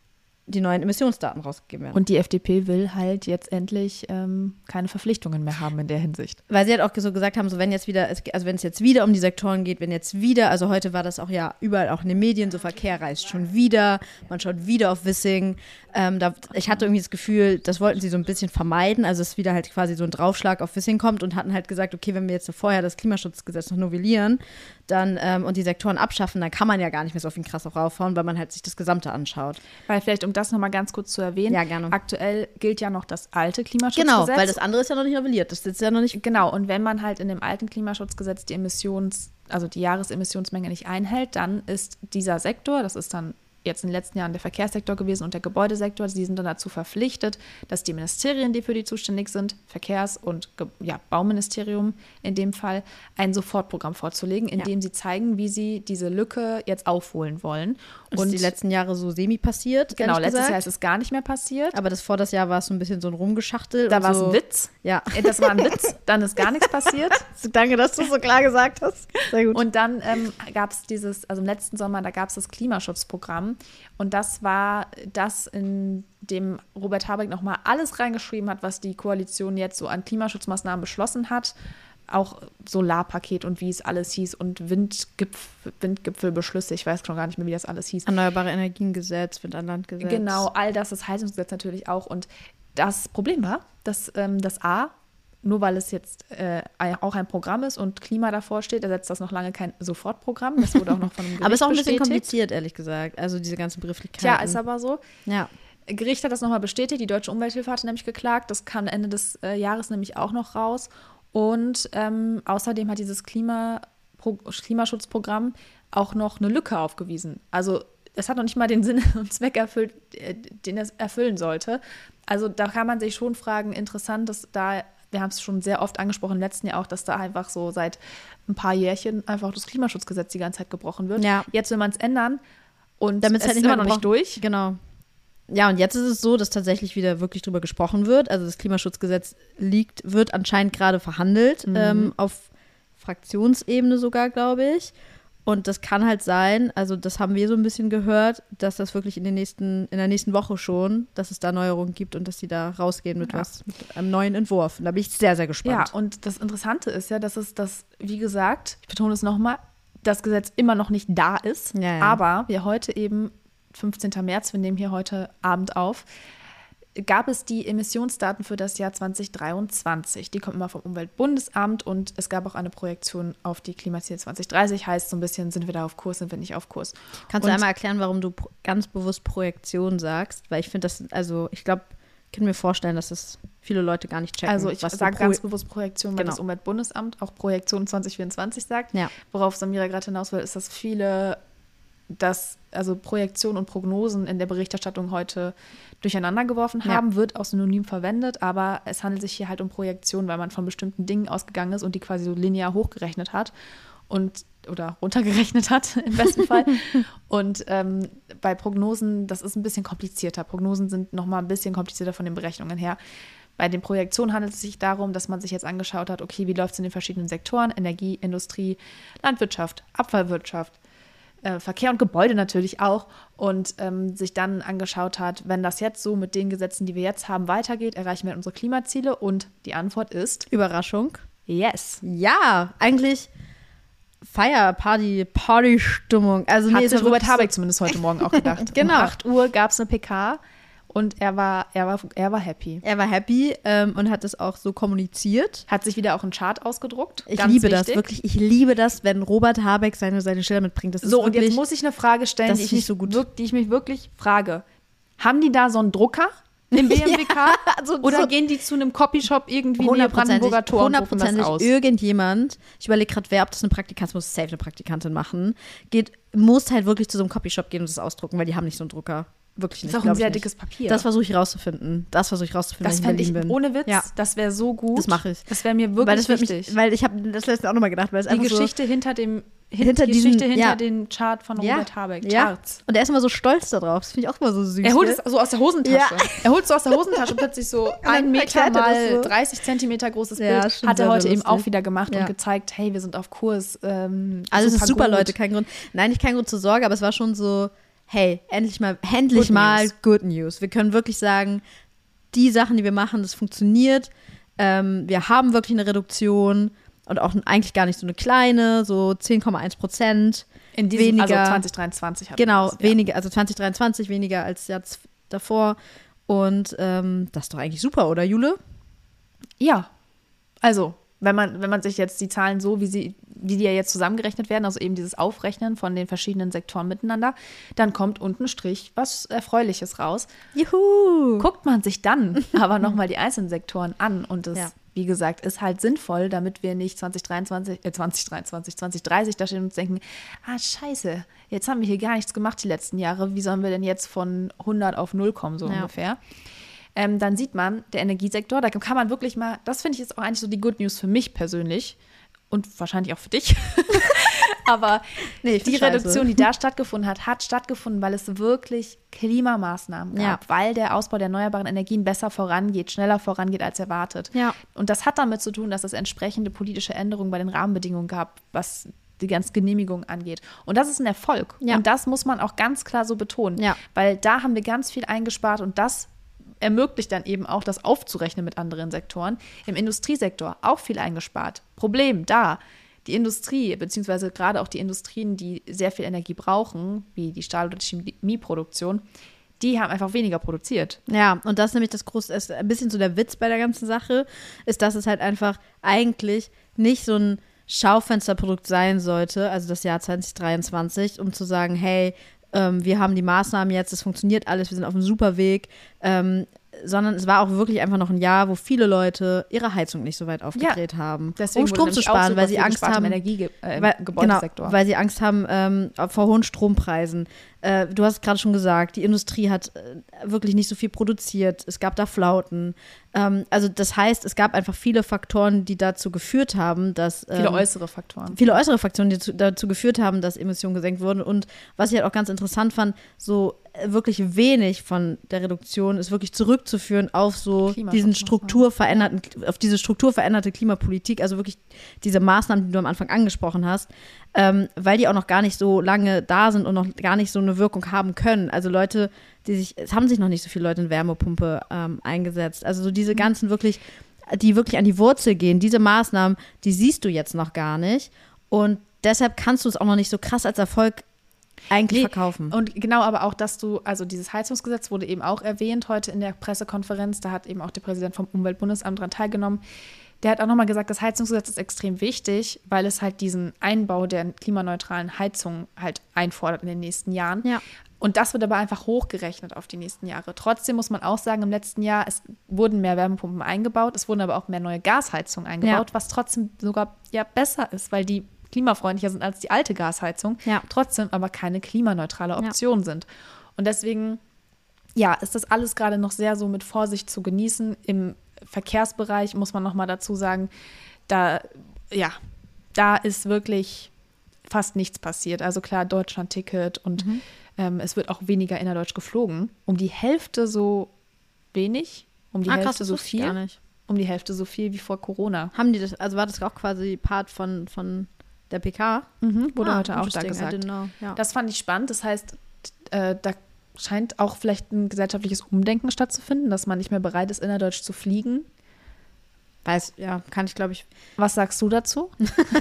die neuen Emissionsdaten rausgegeben werden. Und die F D P will halt jetzt endlich ähm, keine Verpflichtungen mehr haben in der Hinsicht. Weil sie halt auch so gesagt haben, so wenn jetzt wieder, also wenn es jetzt wieder um die Sektoren geht, wenn jetzt wieder, also heute war das auch ja überall auch in den Medien, so Verkehr reist schon wieder, man schaut wieder auf Wissing. Ähm, da, ich hatte irgendwie das Gefühl, das wollten sie so ein bisschen vermeiden, also dass wieder halt quasi so ein Draufschlag auf Wissing kommt und hatten halt gesagt, okay, wenn wir jetzt so vorher das Klimaschutzgesetz noch novellieren, dann ähm, und die Sektoren abschaffen, dann kann man ja gar nicht mehr so auf ihn krass auch raufhauen, weil man halt sich das Gesamte anschaut. Weil vielleicht, um das nochmal ganz kurz zu erwähnen, ja, gerne. Aktuell gilt ja noch das alte Klimaschutzgesetz. Genau, weil das andere ist ja noch nicht novelliert, das ist ja noch nicht. Genau, und wenn man halt in dem alten Klimaschutzgesetz die Emissions, also die Jahresemissionsmenge nicht einhält, dann ist dieser Sektor, das ist dann jetzt in den letzten Jahren der Verkehrssektor gewesen und der Gebäudesektor, die sind dann dazu verpflichtet, dass die Ministerien, die für die zuständig sind, Verkehrs- und ja, Bauministerium in dem Fall, ein Sofortprogramm vorzulegen, in ja. dem sie zeigen, wie sie diese Lücke jetzt aufholen wollen. Und das ist die letzten Jahre so semi passiert. Genau, letztes gesagt. Jahr ist es gar nicht mehr passiert. Aber das vor das Jahr war es so ein bisschen so ein Rumgeschachtel. Da war es so. ein Witz. Ja. Das war ein Witz. Dann ist gar nichts passiert. Danke, dass du es so klar gesagt hast. Sehr gut. Und dann ähm, gab es dieses, also im letzten Sommer, da gab es das Klimaschutzprogramm. Und das war das, in dem Robert Habeck nochmal alles reingeschrieben hat, was die Koalition jetzt so an Klimaschutzmaßnahmen beschlossen hat. Auch Solarpaket und wie es alles hieß und Windgipf Windgipfelbeschlüsse, ich weiß schon gar nicht mehr, wie das alles hieß. Erneuerbare Energiengesetz, Wind an Land Gesetz. Genau, all das, das Heizungsgesetz natürlich auch. Und das Problem war, dass ähm, das A, nur weil es jetzt äh, auch ein Programm ist und Klima davor steht, ersetzt das noch lange kein Sofortprogramm. Das wurde auch noch von einem Gericht aber ist auch ein bisschen bestätigt. Kompliziert, ehrlich gesagt. Also diese ganzen Begrifflichkeiten. Tja, ist aber so. Ja. Gericht hat das nochmal bestätigt. Die Deutsche Umwelthilfe hatte nämlich geklagt. Das kam Ende des äh, Jahres nämlich auch noch raus. Und ähm, außerdem hat dieses Klima, Pro, Klimaschutzprogramm auch noch eine Lücke aufgewiesen. Also es hat noch nicht mal den Sinn und Zweck erfüllt, äh, den es erfüllen sollte. Also da kann man sich schon fragen, interessant, dass da, wir haben es schon sehr oft angesprochen im letzten Jahr auch, dass da einfach so seit ein paar Jährchen einfach das Klimaschutzgesetz die ganze Zeit gebrochen wird. Ja. Jetzt will man es ändern und damit es halt ist immer noch nicht durch. Genau. Ja, und jetzt ist es so, dass tatsächlich wieder wirklich drüber gesprochen wird. Also das Klimaschutzgesetz liegt, wird anscheinend gerade verhandelt, mhm. ähm, auf Fraktionsebene sogar, glaube ich. Und das kann halt sein, also das haben wir so ein bisschen gehört, dass das wirklich in, den nächsten, in der nächsten Woche schon, dass es da Neuerungen gibt und dass die da rausgehen mit ja. was, mit einem neuen Entwurf. Und da bin ich sehr, sehr gespannt. Ja, und das Interessante ist ja, dass es das, wie gesagt, ich betone es nochmal, das Gesetz immer noch nicht da ist, ja, ja. aber wir heute eben fünfzehnten März, wir nehmen hier heute Abend auf, gab es die Emissionsdaten für das Jahr zwanzig dreiundzwanzig. Die kommen immer vom Umweltbundesamt und es gab auch eine Projektion auf die Klimaziele zwanzig dreißig. Heißt so ein bisschen, sind wir da auf Kurs, sind wir nicht auf Kurs. Kannst und du einmal erklären, warum du ganz bewusst Projektion sagst? Weil ich finde das, also ich glaube, ich kann mir vorstellen, dass das viele Leute gar nicht checken. Also ich sage Pro- ganz bewusst Projektion, weil genau. das Umweltbundesamt auch Projektion zwanzig vierundzwanzig sagt. Ja. Worauf Samira gerade hinaus will, ist, dass viele dass also Projektion und Prognosen in der Berichterstattung heute durcheinander geworfen haben, ja. wird auch synonym verwendet, aber es handelt sich hier halt um Projektion, weil man von bestimmten Dingen ausgegangen ist und die quasi so linear hochgerechnet hat und oder runtergerechnet hat im besten Fall. Und ähm, bei Prognosen, das ist ein bisschen komplizierter. Prognosen sind nochmal ein bisschen komplizierter von den Berechnungen her. Bei den Projektionen handelt es sich darum, dass man sich jetzt angeschaut hat, okay, wie läuft es in den verschiedenen Sektoren, Energie, Industrie, Landwirtschaft, Abfallwirtschaft, Äh, Verkehr und Gebäude natürlich auch und ähm, sich dann angeschaut hat, wenn das jetzt so mit den Gesetzen, die wir jetzt haben, weitergeht, erreichen wir unsere Klimaziele und die Antwort ist Überraschung. Yes. Ja, eigentlich Feier, Party, Party-Stimmung. Also, Hat nee, sich ist Robert wirklich Habeck zumindest heute Morgen auch gedacht. Genau. Um acht Uhr gab es eine P K und er war, er war, er war happy. Er war happy ähm, und hat es auch so kommuniziert. Hat sich wieder auch einen Chart ausgedruckt. Ich Ganz liebe wichtig. das, wirklich. Ich liebe das, wenn Robert Habeck seine, seine Schilder mitbringt. Das ist So, und wirklich, jetzt muss ich eine Frage stellen, das die ich, finde mich ich so gut. wirk- die ich mich wirklich frage. Haben die da so einen Drucker im B M W K? also Oder so gehen die zu einem Copyshop irgendwie in der Brandenburger Tor und rufen das hundertprozentig aus? irgendjemand, ich überlege gerade, wer, ob das eine Praktikantin, muss safe eine Praktikantin machen, geht, muss halt wirklich zu so einem Copyshop gehen und das ausdrucken, weil die haben nicht so einen Drucker. Wirklich nicht. Das ist auch glaub ein sehr ich nicht. dickes Papier. Das versuche ich rauszufinden. Das versuche ich rauszufinden, Das wenn fände ich in ich, Berlin bin. ohne Witz, Ja. das wäre so gut. Das mache ich. Das wäre mir Weil wirklich das wird wichtig. mich, weil ich habe das letzte auch nochmal gedacht, weil es die einfach Geschichte hinter dem, hin, Hinter die diesem- Geschichte hinter ja. den Chart von Ja. Robert Habeck. Ja. Charts. Und er ist immer so stolz darauf. Das finde ich auch immer so süß. Er holt ne? es so aus der Hosentasche. Ja. Er holt es so aus der Hosentasche plötzlich so ein Meter erklärt er das mal so. dreißig Zentimeter großes Ja, Bild. stimmt, Hat er sehr, heute sehr eben auch lustig. wieder gemacht Ja. und gezeigt, hey, wir sind auf Kurs. Ähm, Also es ist super, gut. Leute, kein Grund. Nein, nicht kein Grund zur Sorge, aber es war schon so, hey, endlich mal, endlich Good mal News. Good News. Wir können wirklich sagen, die Sachen, die wir machen, das funktioniert. Ähm, wir haben wirklich eine Reduktion und auch eigentlich gar nicht so eine kleine, so zehn Komma eins Prozent. In diesem, weniger, also zwanzig dreiundzwanzig hatten Genau, wir das, ja. weniger, also zwanzig dreiundzwanzig weniger als das Jahr z- davor. Und ähm, das ist doch eigentlich super, oder Jule? Ja, also wenn man, wenn man sich jetzt die Zahlen so, wie sie, wie die ja jetzt zusammengerechnet werden, also eben dieses Aufrechnen von den verschiedenen Sektoren miteinander, dann kommt unten Strich was Erfreuliches raus. Juhu! Guckt man sich dann aber nochmal die einzelnen Sektoren an und das, Ja. wie gesagt, ist halt sinnvoll, damit wir nicht zwanzig dreiundzwanzig, äh zwanzig dreiundzwanzig, zwanzig dreißig da stehen und uns denken, ah scheiße, jetzt haben wir hier gar nichts gemacht die letzten Jahre, wie sollen wir denn jetzt von hundert auf null kommen, so Ja. ungefähr. Ähm, dann sieht man, der Energiesektor, da kann man wirklich mal, das finde ich jetzt auch eigentlich so die Good News für mich persönlich und wahrscheinlich auch für dich. Aber Nee, ich die find's scheiße. Reduktion, die da stattgefunden hat, hat stattgefunden, weil es wirklich Klimamaßnahmen gab, Ja. weil der Ausbau der erneuerbaren Energien besser vorangeht, schneller vorangeht als erwartet. Ja. Und das hat damit zu tun, dass es entsprechende politische Änderungen bei den Rahmenbedingungen gab, was die ganze Genehmigung angeht. Und das ist ein Erfolg. Ja. Und das muss man auch ganz klar so betonen, Ja. weil da haben wir ganz viel eingespart und das ermöglicht dann eben auch, das aufzurechnen mit anderen Sektoren. Im Industriesektor auch viel eingespart. Problem da, die Industrie, beziehungsweise gerade auch die Industrien, die sehr viel Energie brauchen, wie die Stahl- oder Chemieproduktion, die haben einfach weniger produziert. Ja, und das ist nämlich das große, ist ein bisschen so der Witz bei der ganzen Sache, ist, dass es halt einfach eigentlich nicht so ein Schaufensterprodukt sein sollte, also das Jahr zwanzig dreiundzwanzig, um zu sagen, hey, ähm, wir haben die Maßnahmen jetzt, es funktioniert alles, wir sind auf einem super Weg, ähm, sondern es war auch wirklich einfach noch ein Jahr, wo viele Leute ihre Heizung nicht so weit aufgedreht haben, Deswegen um wurde Strom nämlich zu auch sparen, super weil sie viel Angst gespart im haben, Energie, äh, im weil, Gebäudesektor. Genau, weil sie Angst haben ähm, vor hohen Strompreisen. Äh, du hast es gerade schon gesagt, die Industrie hat äh, wirklich nicht so viel produziert. Es gab da Flauten. Ähm, also das heißt, es gab einfach viele Faktoren, die dazu geführt haben, dass ähm, Viele äußere Faktoren. viele äußere Faktoren, die zu, dazu geführt haben, dass Emissionen gesenkt wurden. Und was ich halt auch ganz interessant fand, so äh, wirklich wenig von der Reduktion ist wirklich zurückzuführen auf so diesen strukturveränderten, auf diese strukturveränderte Klimapolitik, also wirklich diese Maßnahmen, die du am Anfang angesprochen hast, ähm, weil die auch noch gar nicht so lange da sind und noch gar nicht so eine Wirkung haben können. Also Leute, die sich, es haben sich noch nicht so viele Leute in Wärmepumpe ähm, eingesetzt. Also so diese ganzen wirklich, die wirklich an die Wurzel gehen, diese Maßnahmen, die siehst du jetzt noch gar nicht. Und deshalb kannst du es auch noch nicht so krass als Erfolg eigentlich Nee, verkaufen. Und genau, aber auch, dass du, also dieses Heizungsgesetz wurde eben auch erwähnt heute in der Pressekonferenz, da hat eben auch der Präsident vom Umweltbundesamt dran teilgenommen. Der hat auch nochmal gesagt, das Heizungsgesetz ist extrem wichtig, weil es halt diesen Einbau der klimaneutralen Heizung halt einfordert in den nächsten Jahren. Ja. Und das wird aber einfach hochgerechnet auf die nächsten Jahre. Trotzdem muss man auch sagen, im letzten Jahr, es wurden mehr Wärmepumpen eingebaut, es wurden aber auch mehr neue Gasheizungen eingebaut, Ja. was trotzdem sogar ja besser ist, weil die klimafreundlicher sind als die alte Gasheizung, Ja. trotzdem aber keine klimaneutrale Option sind. Und deswegen, ja, ist das alles gerade noch sehr so mit Vorsicht zu genießen. Im Verkehrsbereich muss man noch mal dazu sagen, da, ja, da ist wirklich fast nichts passiert. Also klar, Deutschland-Ticket und Mhm. ähm, es wird auch weniger innerdeutsch geflogen. Um die Hälfte so wenig, um die Ah, krass, Hälfte das so wusste ich viel, gar nicht. um die Hälfte so viel wie vor Corona. Haben die das, also war das auch quasi Part von, von der P K? Mhm, wurde Ah, heute auch da interesting, I gesagt. didn't know. Ja. Das fand ich spannend. Das heißt, äh, da scheint auch vielleicht ein gesellschaftliches Umdenken stattzufinden, dass man nicht mehr bereit ist, innerdeutsch zu fliegen. Weiß, ja, kann ich, glaube ich. Was sagst du dazu?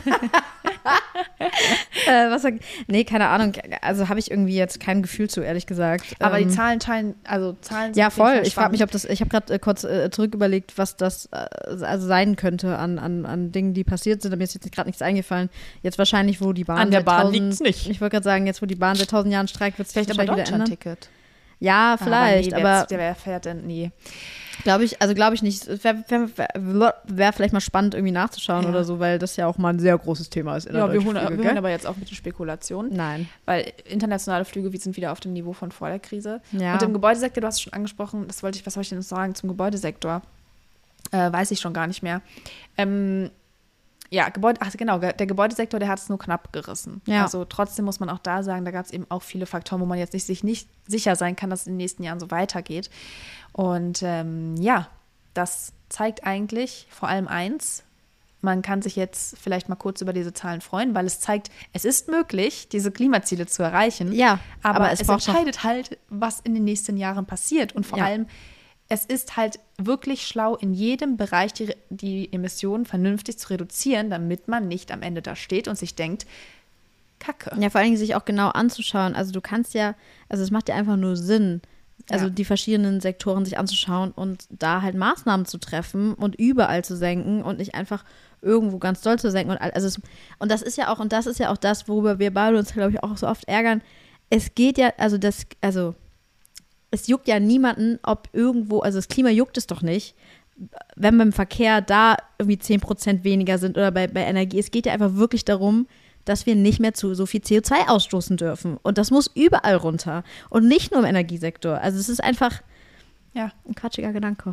Äh, was sag, nee, keine Ahnung. Also habe ich irgendwie jetzt kein Gefühl zu, ehrlich gesagt. Aber ähm, die Zahlen scheinen, also Zahlen sind Ja, auf jeden voll. Fall Ich frage mich, spannend. ob das, ich habe gerade äh, kurz äh, zurück überlegt, was das äh, also sein könnte an, an, an Dingen, die passiert sind. Aber mir ist jetzt gerade nichts eingefallen. Jetzt wahrscheinlich, wo die Bahn An der seit Bahn tausend, liegt's nicht. Ich wollte gerade sagen, jetzt, wo die Bahn seit tausend Jahren streikt, wird es Vielleicht aber wahrscheinlich wieder ändern. Deutschland-Ticket. Ja, vielleicht, aber, nee, wer, aber der wer fährt denn? Nee. glaube ich, also glaube ich nicht. Es wäre wär, wär, wär vielleicht mal spannend, irgendwie nachzuschauen Ja. oder so, weil das ja auch mal ein sehr großes Thema ist. In der Ja, wir deutschen holen, Flüge, wir gell? holen aber jetzt auf mit den Spekulationen, Nein. weil internationale Flüge wir sind wieder auf dem Niveau von vor der Krise. Ja. Und im Gebäudesektor, du hast es schon angesprochen, das wollte ich, was soll ich denn noch sagen zum Gebäudesektor? Äh, weiß ich schon gar nicht mehr. Ähm, ja, Gebäude, ach genau, der Gebäudesektor, der hat es nur knapp gerissen. Ja. Also trotzdem muss man auch da sagen, da gab es eben auch viele Faktoren, wo man jetzt nicht, sich nicht sicher sein kann, dass es in den nächsten Jahren so weitergeht. Und ähm, ja, das zeigt eigentlich vor allem eins, man kann sich jetzt vielleicht mal kurz über diese Zahlen freuen, weil es zeigt, es ist möglich, diese Klimaziele zu erreichen. Ja, aber, aber es, es braucht entscheidet halt, was in den nächsten Jahren passiert. Und vor Ja. allem, es ist halt wirklich schlau, in jedem Bereich die, die Emissionen vernünftig zu reduzieren, damit man nicht am Ende da steht und sich denkt, Kacke. Ja, vor allen Dingen sich auch genau anzuschauen. Also du kannst ja, also es macht ja einfach nur Sinn, also Ja. die verschiedenen Sektoren sich anzuschauen und da halt Maßnahmen zu treffen und überall zu senken und nicht einfach irgendwo ganz doll zu senken. Und, all- also es, und das ist ja auch, und das ist ja auch das, worüber wir beide uns, glaube ich, auch so oft ärgern. Es geht ja, also das, also es juckt ja niemanden, ob irgendwo, also das Klima juckt es doch nicht, wenn beim Verkehr da irgendwie zehn Prozent weniger sind oder bei, bei Energie. Es geht ja einfach wirklich darum, dass wir nicht mehr zu so viel C O zwei ausstoßen dürfen. Und das muss überall runter. Und nicht nur im Energiesektor. Also es ist einfach Ja. ein quatschiger Gedanke.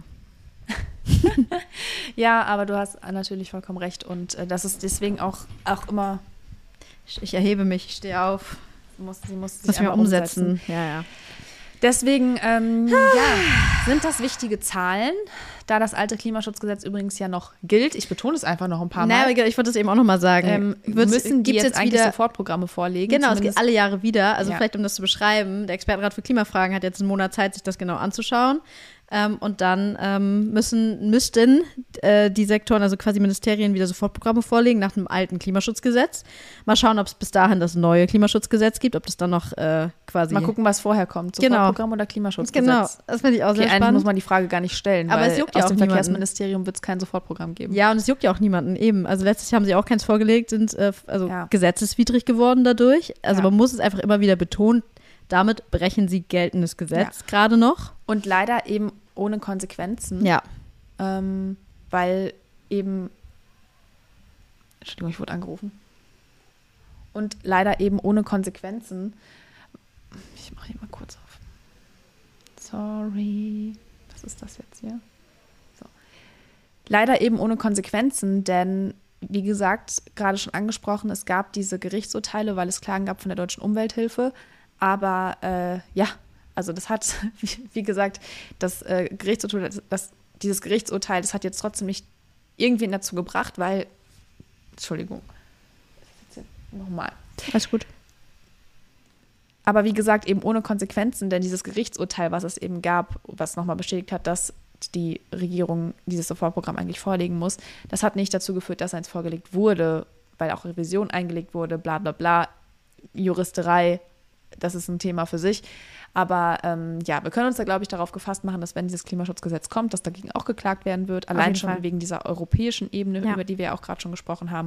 Ja, aber du hast natürlich vollkommen recht. Und äh, das ist deswegen auch, auch immer, Ich, ich erhebe mich, ich stehe auf, sie muss, sie muss sich muss mir einmal umsetzen. Ja, ja. Deswegen, ähm, ja, sind das wichtige Zahlen, da das alte Klimaschutzgesetz übrigens ja noch gilt. Ich betone es einfach noch ein paar Mal. Na, aber ich wollte das eben auch nochmal sagen. ähm, Wird's- müssen die gibt's jetzt, eigentlich Sofortprogramme vorlegen? Genau, es geht zumindest- alle Jahre wieder. Also Ja. vielleicht, um das zu beschreiben, der Expertenrat für Klimafragen hat jetzt einen Monat Zeit, sich das genau anzuschauen. Ähm, und dann ähm, müssen, müssten äh, die Sektoren, also quasi Ministerien, wieder Sofortprogramme vorlegen nach dem alten Klimaschutzgesetz. Mal schauen, ob es bis dahin das neue Klimaschutzgesetz gibt, ob das dann noch äh, quasi… Mal gucken, was vorher kommt. Genau. Sofortprogramm oder Klimaschutzgesetz. Genau, das finde ich auch Okay, sehr eigentlich spannend. muss man die Frage gar nicht stellen, Aber weil es juckt ja aus auch dem niemanden. Verkehrsministerium wird es kein Sofortprogramm geben. Ja, und es juckt ja auch niemanden eben. Also letztes Jahr haben sie auch keins vorgelegt, sind äh, also Ja. gesetzeswidrig geworden dadurch. Also Ja. man muss es einfach immer wieder betonen, damit brechen sie geltendes Gesetz gerade noch. Und leider eben ohne Konsequenzen. Ja. Ähm, weil eben, Entschuldigung, ich wurde angerufen. Und leider eben ohne Konsequenzen. Ich mache hier mal kurz auf. Sorry. Was ist das jetzt hier? So. Leider eben ohne Konsequenzen, denn wie gesagt, gerade schon angesprochen, es gab diese Gerichtsurteile, weil es Klagen gab von der Deutschen Umwelthilfe. Aber äh, ja, also das hat, wie, wie gesagt, das äh, Gerichtsurteil, das, das, dieses Gerichtsurteil, das hat jetzt trotzdem nicht irgendwen dazu gebracht, weil, Entschuldigung, nochmal. Alles gut. Aber wie gesagt, eben ohne Konsequenzen, denn dieses Gerichtsurteil, was es eben gab, was nochmal bestätigt hat, dass die Regierung dieses Sofortprogramm eigentlich vorlegen muss, das hat nicht dazu geführt, dass eins vorgelegt wurde, weil auch Revision eingelegt wurde, bla bla bla, Juristerei, das ist ein Thema für sich. Aber ähm, ja, wir können uns da, glaube ich, darauf gefasst machen, dass wenn dieses Klimaschutzgesetz kommt, dass dagegen auch geklagt werden wird, allein jeden schon Fall. wegen dieser europäischen Ebene, Ja. über die wir ja auch gerade schon gesprochen haben.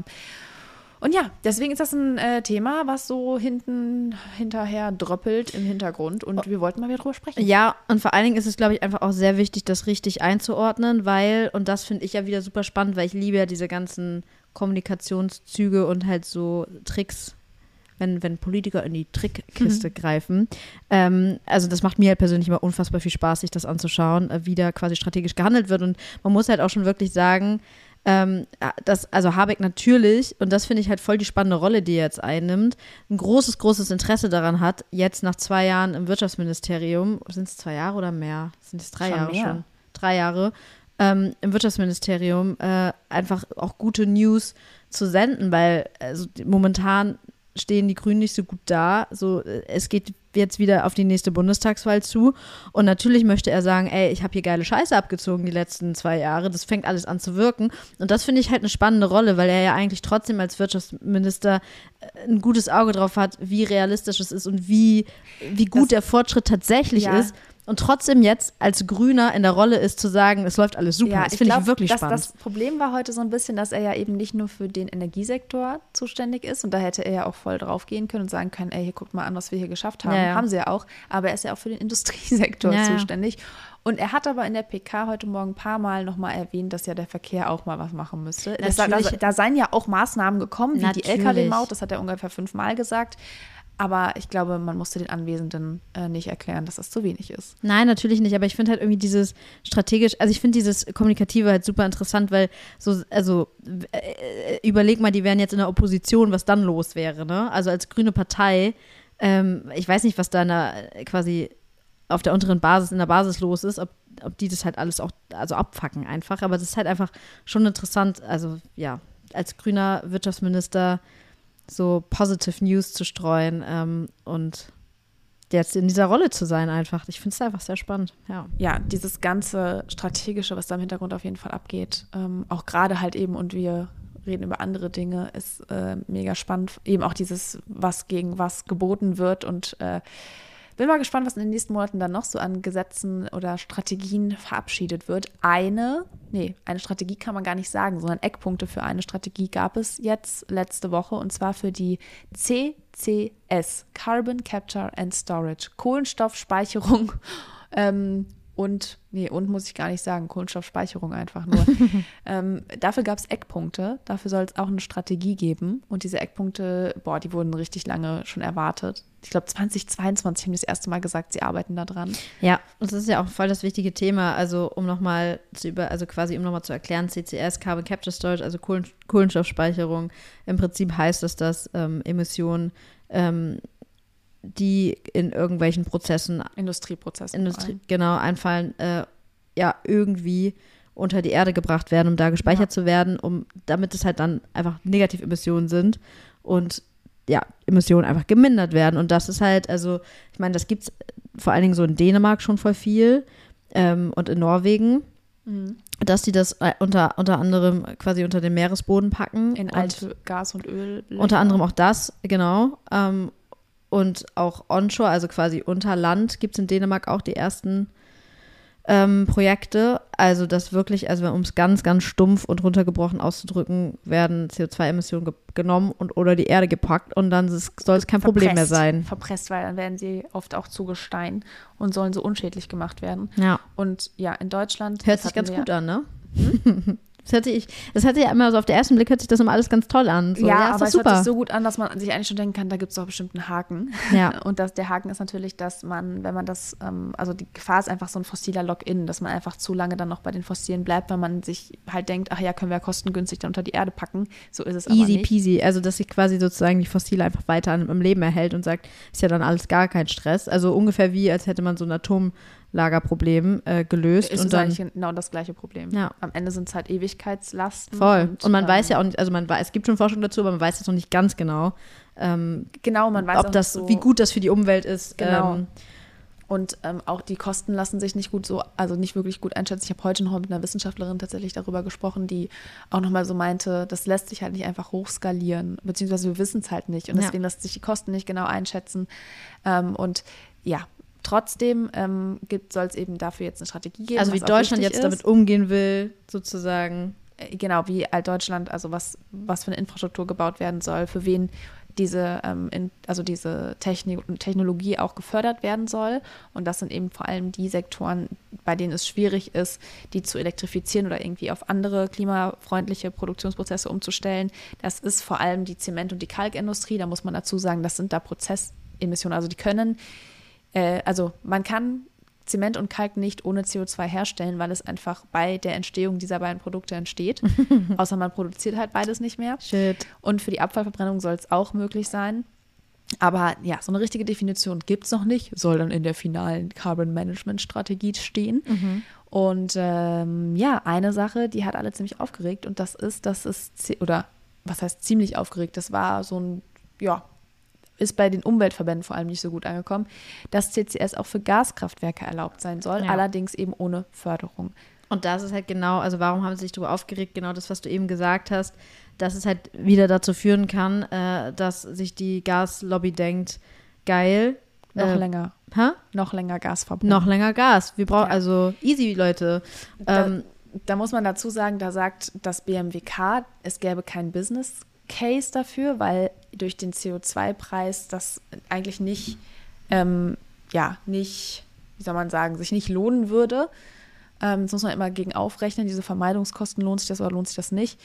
Und ja, deswegen ist das ein äh, Thema, was so hinten hinterher dröppelt im Hintergrund und wir wollten mal wieder drüber sprechen. Ja, und vor allen Dingen ist es, glaube ich, einfach auch sehr wichtig, das richtig einzuordnen, weil, und das finde ich ja wieder super spannend, weil ich liebe ja diese ganzen Kommunikationszüge und halt so Tricks, wenn, wenn Politiker in die Trickkiste greifen. Ähm, also das macht mir halt persönlich immer unfassbar viel Spaß, sich das anzuschauen, äh, wie da quasi strategisch gehandelt wird. Und man muss halt auch schon wirklich sagen, ähm, dass, also Habeck natürlich, und das finde ich halt voll die spannende Rolle, die er jetzt einnimmt, ein großes, großes Interesse daran hat, jetzt nach zwei Jahren im Wirtschaftsministerium, sind es zwei Jahre oder mehr? Sind es drei Schon Jahre mehr. schon? Drei Jahre. Ähm, im Wirtschaftsministerium äh, einfach auch gute News zu senden, weil also, momentan stehen die Grünen nicht so gut da. So, äh, es geht jetzt wieder auf die nächste Bundestagswahl zu. Und natürlich möchte er sagen, ey, ich habe hier geile Scheiße abgezogen die letzten zwei Jahre. Das fängt alles an zu wirken. Und das finde ich halt eine spannende Rolle, weil er ja eigentlich trotzdem als Wirtschaftsminister äh, ein gutes Auge drauf hat, wie realistisch es ist und wie, wie gut Das- der Fortschritt tatsächlich Ja. ist. Und trotzdem jetzt als Grüner in der Rolle ist zu sagen, es läuft alles super. Ja, das ich finde glaub, ich wirklich das, spannend. Das Problem war heute so ein bisschen, dass er ja eben nicht nur für den Energiesektor zuständig ist und da hätte er ja auch voll drauf gehen können und sagen können, ey, hier guckt mal an, was wir hier geschafft haben. Ja, ja. Haben sie ja auch, aber er ist ja auch für den Industriesektor Ja, ja. zuständig. Und er hat aber in der P K heute Morgen ein paar Mal nochmal erwähnt, dass ja der Verkehr auch mal was machen müsste. Das, da, da, Natürlich. da seien ja auch Maßnahmen gekommen, wie die Natürlich. L K W-Maut, das hat er ungefähr fünfmal gesagt. Aber ich glaube, man musste den Anwesenden äh, nicht erklären, dass das zu wenig ist. Nein, natürlich nicht, aber ich finde halt irgendwie dieses strategisch, also ich finde dieses Kommunikative halt super interessant, weil so, also äh, überleg mal, die wären jetzt in der Opposition, was dann los wäre, ne? Also als grüne Partei, ähm, ich weiß nicht, was da in der, quasi auf der unteren Basis, in der Basis los ist, ob ob die das halt alles auch, also abfacken einfach. Aber das ist halt einfach schon interessant, also ja, als grüner Wirtschaftsminister so positive News zu streuen ähm, und jetzt in dieser Rolle zu sein einfach. Ich finde es einfach sehr spannend, ja. Ja, dieses ganze Strategische, was da im Hintergrund auf jeden Fall abgeht, ähm, auch gerade halt eben, und wir reden über andere Dinge, ist äh, mega spannend. Eben auch dieses, was gegen was geboten wird, und äh, bin mal gespannt, was in den nächsten Monaten dann noch so an Gesetzen oder Strategien verabschiedet wird. Eine, nee, eine Strategie kann man gar nicht sagen, sondern Eckpunkte für eine Strategie gab es jetzt letzte Woche, und zwar für die C C S, Carbon Capture and Storage, Kohlenstoffspeicherung ähm, und, nee, und muss ich gar nicht sagen, Kohlenstoffspeicherung einfach nur. ähm, dafür gab es Eckpunkte, dafür soll es auch eine Strategie geben, und diese Eckpunkte, boah, die wurden richtig lange schon erwartet. Ich glaube, zwanzig zweiundzwanzig haben die das erste Mal gesagt, sie arbeiten da dran. Ja, und das ist ja auch voll das wichtige Thema, also um nochmal zu über, also quasi um nochmal zu erklären, C C S, Carbon Capture Storage, also Kohlen, Kohlenstoffspeicherung, im Prinzip heißt es, dass ähm, Emissionen, ähm, die in irgendwelchen Prozessen, Industrieprozessen, Industrie, genau, einfallen, äh, ja, irgendwie unter die Erde gebracht werden, um da gespeichert ja. zu werden, um, damit es halt dann einfach Negativemissionen sind und ja, Emissionen einfach gemindert werden. Und das ist halt, also, ich meine, das gibt es vor allen Dingen so in Dänemark schon voll viel ähm, und in Norwegen, mhm. dass die das unter, unter anderem quasi unter den Meeresboden packen. In alte Gas- und Öl. Unter anderem auch das, genau. Ähm, und auch onshore, also quasi unter Land, gibt es in Dänemark auch die ersten ähm, Projekte. Also das wirklich, also um es ganz, ganz stumpf und runtergebrochen auszudrücken, werden C O zwei Emissionen ge- genommen und oder die Erde gepackt, und dann soll es kein verpresst, Problem mehr sein. Verpresst, weil dann werden sie oft auch zu Gestein und sollen so unschädlich gemacht werden. Ja. Und ja, in Deutschland. Hört sich ganz gut an, ne? Hm? Das hörte ich, das hörte ja immer so auf den ersten Blick, hört sich das immer alles ganz toll an. So, ja, ja, ist aber das es super. hört sich so gut an, dass man sich eigentlich schon denken kann, da gibt es doch bestimmt einen Haken. Ja. Und das, der Haken ist natürlich, dass man, wenn man das, ähm, also die Gefahr ist einfach so ein fossiler Lock-in, dass man einfach zu lange dann noch bei den Fossilen bleibt, weil man sich halt denkt, ach ja, können wir ja kostengünstig dann unter die Erde packen. So ist es aber Easy nicht. peasy, also dass sich quasi sozusagen die Fossile einfach weiter im Leben erhält und sagt, ist ja dann alles gar kein Stress. Also ungefähr wie, als hätte man so ein Atomlagerproblem äh, gelöst. Ist und es dann, eigentlich genau das gleiche Problem. Ja. Am Ende sind es halt Ewigkeitslasten. Voll. Und, und man ähm, weiß ja auch nicht, also man weiß, es gibt schon Forschung dazu, aber man weiß jetzt noch nicht ganz genau, ähm, genau, man weiß ob auch das, nicht so, wie gut das für die Umwelt ist. Genau. Ähm, Und ähm, auch die Kosten lassen sich nicht gut so, also nicht wirklich gut einschätzen. Ich habe heute noch mit einer Wissenschaftlerin tatsächlich darüber gesprochen, die auch nochmal so meinte, das lässt sich halt nicht einfach hochskalieren, beziehungsweise wir wissen es halt nicht. Und deswegen ja. lassen sich die Kosten nicht genau einschätzen. Ähm, und ja, trotzdem ähm, soll es eben dafür jetzt eine Strategie geben. Also wie Deutschland jetzt ist. damit umgehen will, sozusagen. Genau, wie halt Deutschland, also was, was für eine Infrastruktur gebaut werden soll, für wen diese, ähm, in, also diese Technik und Technologie auch gefördert werden soll. Und das sind eben vor allem die Sektoren, bei denen es schwierig ist, die zu elektrifizieren oder irgendwie auf andere klimafreundliche Produktionsprozesse umzustellen. Das ist vor allem die Zement- und die Kalkindustrie. Da muss man dazu sagen, das sind da Prozessemissionen. Also die können, äh, also man kann Zement und Kalk nicht ohne C O zwei herstellen, weil es einfach bei der Entstehung dieser beiden Produkte entsteht. Außer man produziert halt beides nicht mehr. Shit. Und für die Abfallverbrennung soll es auch möglich sein. Aber ja, so eine richtige Definition gibt es noch nicht, soll dann in der finalen Carbon Management Strategie stehen. Mhm. Und ähm, ja, eine Sache, die hat alle ziemlich aufgeregt, und das ist, dass es, oder was heißt ziemlich aufgeregt, das war so ein, ja, ist bei den Umweltverbänden vor allem nicht so gut angekommen, dass C C S auch für Gaskraftwerke erlaubt sein soll, ja. allerdings eben ohne Förderung. Und das ist halt genau, also warum haben sie sich darüber aufgeregt, genau das, was du eben gesagt hast, dass es halt wieder dazu führen kann, äh, dass sich die Gaslobby denkt, geil. Noch äh, länger. Hä? Noch länger Gasverbrauch. Noch länger Gas. Wir brauchen, ja. also easy, Leute. Da, da muss man dazu sagen, da sagt das B M W K, es gäbe kein Business Case dafür, weil durch den C O zwei Preis das eigentlich nicht, ähm, ja, nicht, wie soll man sagen, sich nicht lohnen würde. Ähm, das muss man immer gegen aufrechnen, diese Vermeidungskosten, lohnt sich das oder lohnt sich das nicht.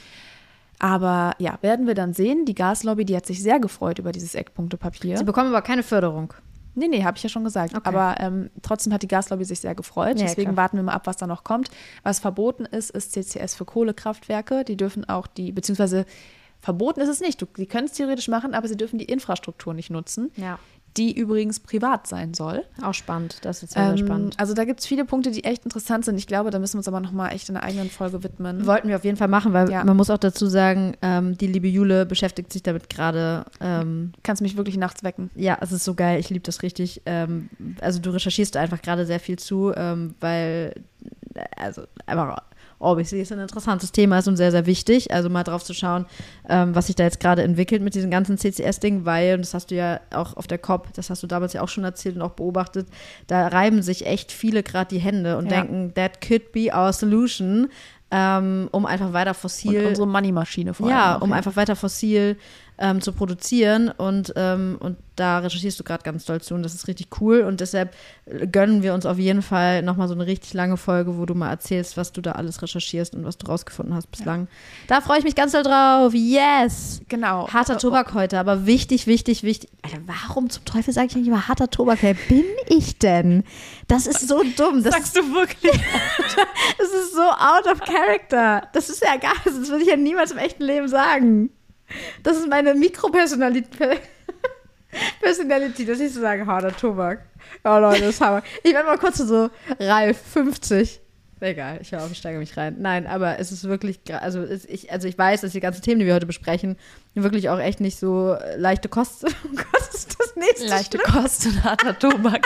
Aber ja, werden wir dann sehen. Die Gaslobby, die hat sich sehr gefreut über dieses Eckpunktepapier. Sie bekommen aber keine Förderung. Nee, nee, habe ich ja schon gesagt. Okay. Aber ähm, trotzdem hat die Gaslobby sich sehr gefreut. Ja, Deswegen klar. warten wir mal ab, was da noch kommt. Was verboten ist, ist C C S für Kohlekraftwerke. Die dürfen auch die, beziehungsweise verboten ist es nicht. Du, sie können es theoretisch machen, aber sie dürfen die Infrastruktur nicht nutzen. Ja. die übrigens privat sein soll. Auch spannend, das ist sehr, sehr Ähm, spannend. also da gibt es viele Punkte, die echt interessant sind. Ich glaube, da müssen wir uns aber nochmal echt in einer eigenen Folge widmen. Wollten wir auf jeden Fall machen, weil Ja. man muss auch dazu sagen, ähm, die liebe Jule beschäftigt sich damit gerade. Ähm, Kannst mich wirklich nachts wecken. ja, es ist so geil, ich liebe das richtig. Ähm, also du recherchierst da einfach gerade sehr viel zu, ähm, weil, also einfach obviously ist ein interessantes Thema, ist und sehr, sehr wichtig. Also mal drauf zu schauen, ähm, was sich da jetzt gerade entwickelt mit diesem ganzen C C S-Ding, weil, und das hast du ja auch auf der C O P, das hast du damals ja auch schon erzählt und auch beobachtet, da reiben sich echt viele gerade die Hände und Ja. denken, that could be our solution, ähm, um einfach weiter fossil Und unsere Money-Maschine vor allem. ja, auch, um einfach weiter fossil ähm, zu produzieren und, ähm, und da recherchierst du gerade ganz doll zu und das ist richtig cool und deshalb gönnen wir uns auf jeden Fall nochmal so eine richtig lange Folge, wo du mal erzählst, was du da alles recherchierst und was du rausgefunden hast bislang. Da freue ich mich ganz doll drauf. Yes! Genau. Harter Tobak heute, aber wichtig, wichtig, wichtig. Alter, warum zum Teufel sage ich nicht immer harter Tobak? Wer bin ich denn? Das ist so dumm. Das Sagst du wirklich? Das ist so out of character. Das ist ja gar das würde ich ja niemals im echten Leben sagen. Das ist meine Mikropersonalität, Personality, dass ich so sage, harter Tobak. Oh Leute, das ist Hammer. Ich werde mal kurz so, Ralf, fünfzig. Egal, ich höre auf, ich steige mich rein. Nein, aber es ist wirklich, gra- also, es, ich, also ich weiß, dass die ganzen Themen, die wir heute besprechen, wirklich auch echt nicht so äh, leichte Kost. Kost ist das nächste. Leichte Schlimm. Kost und harter Tobak.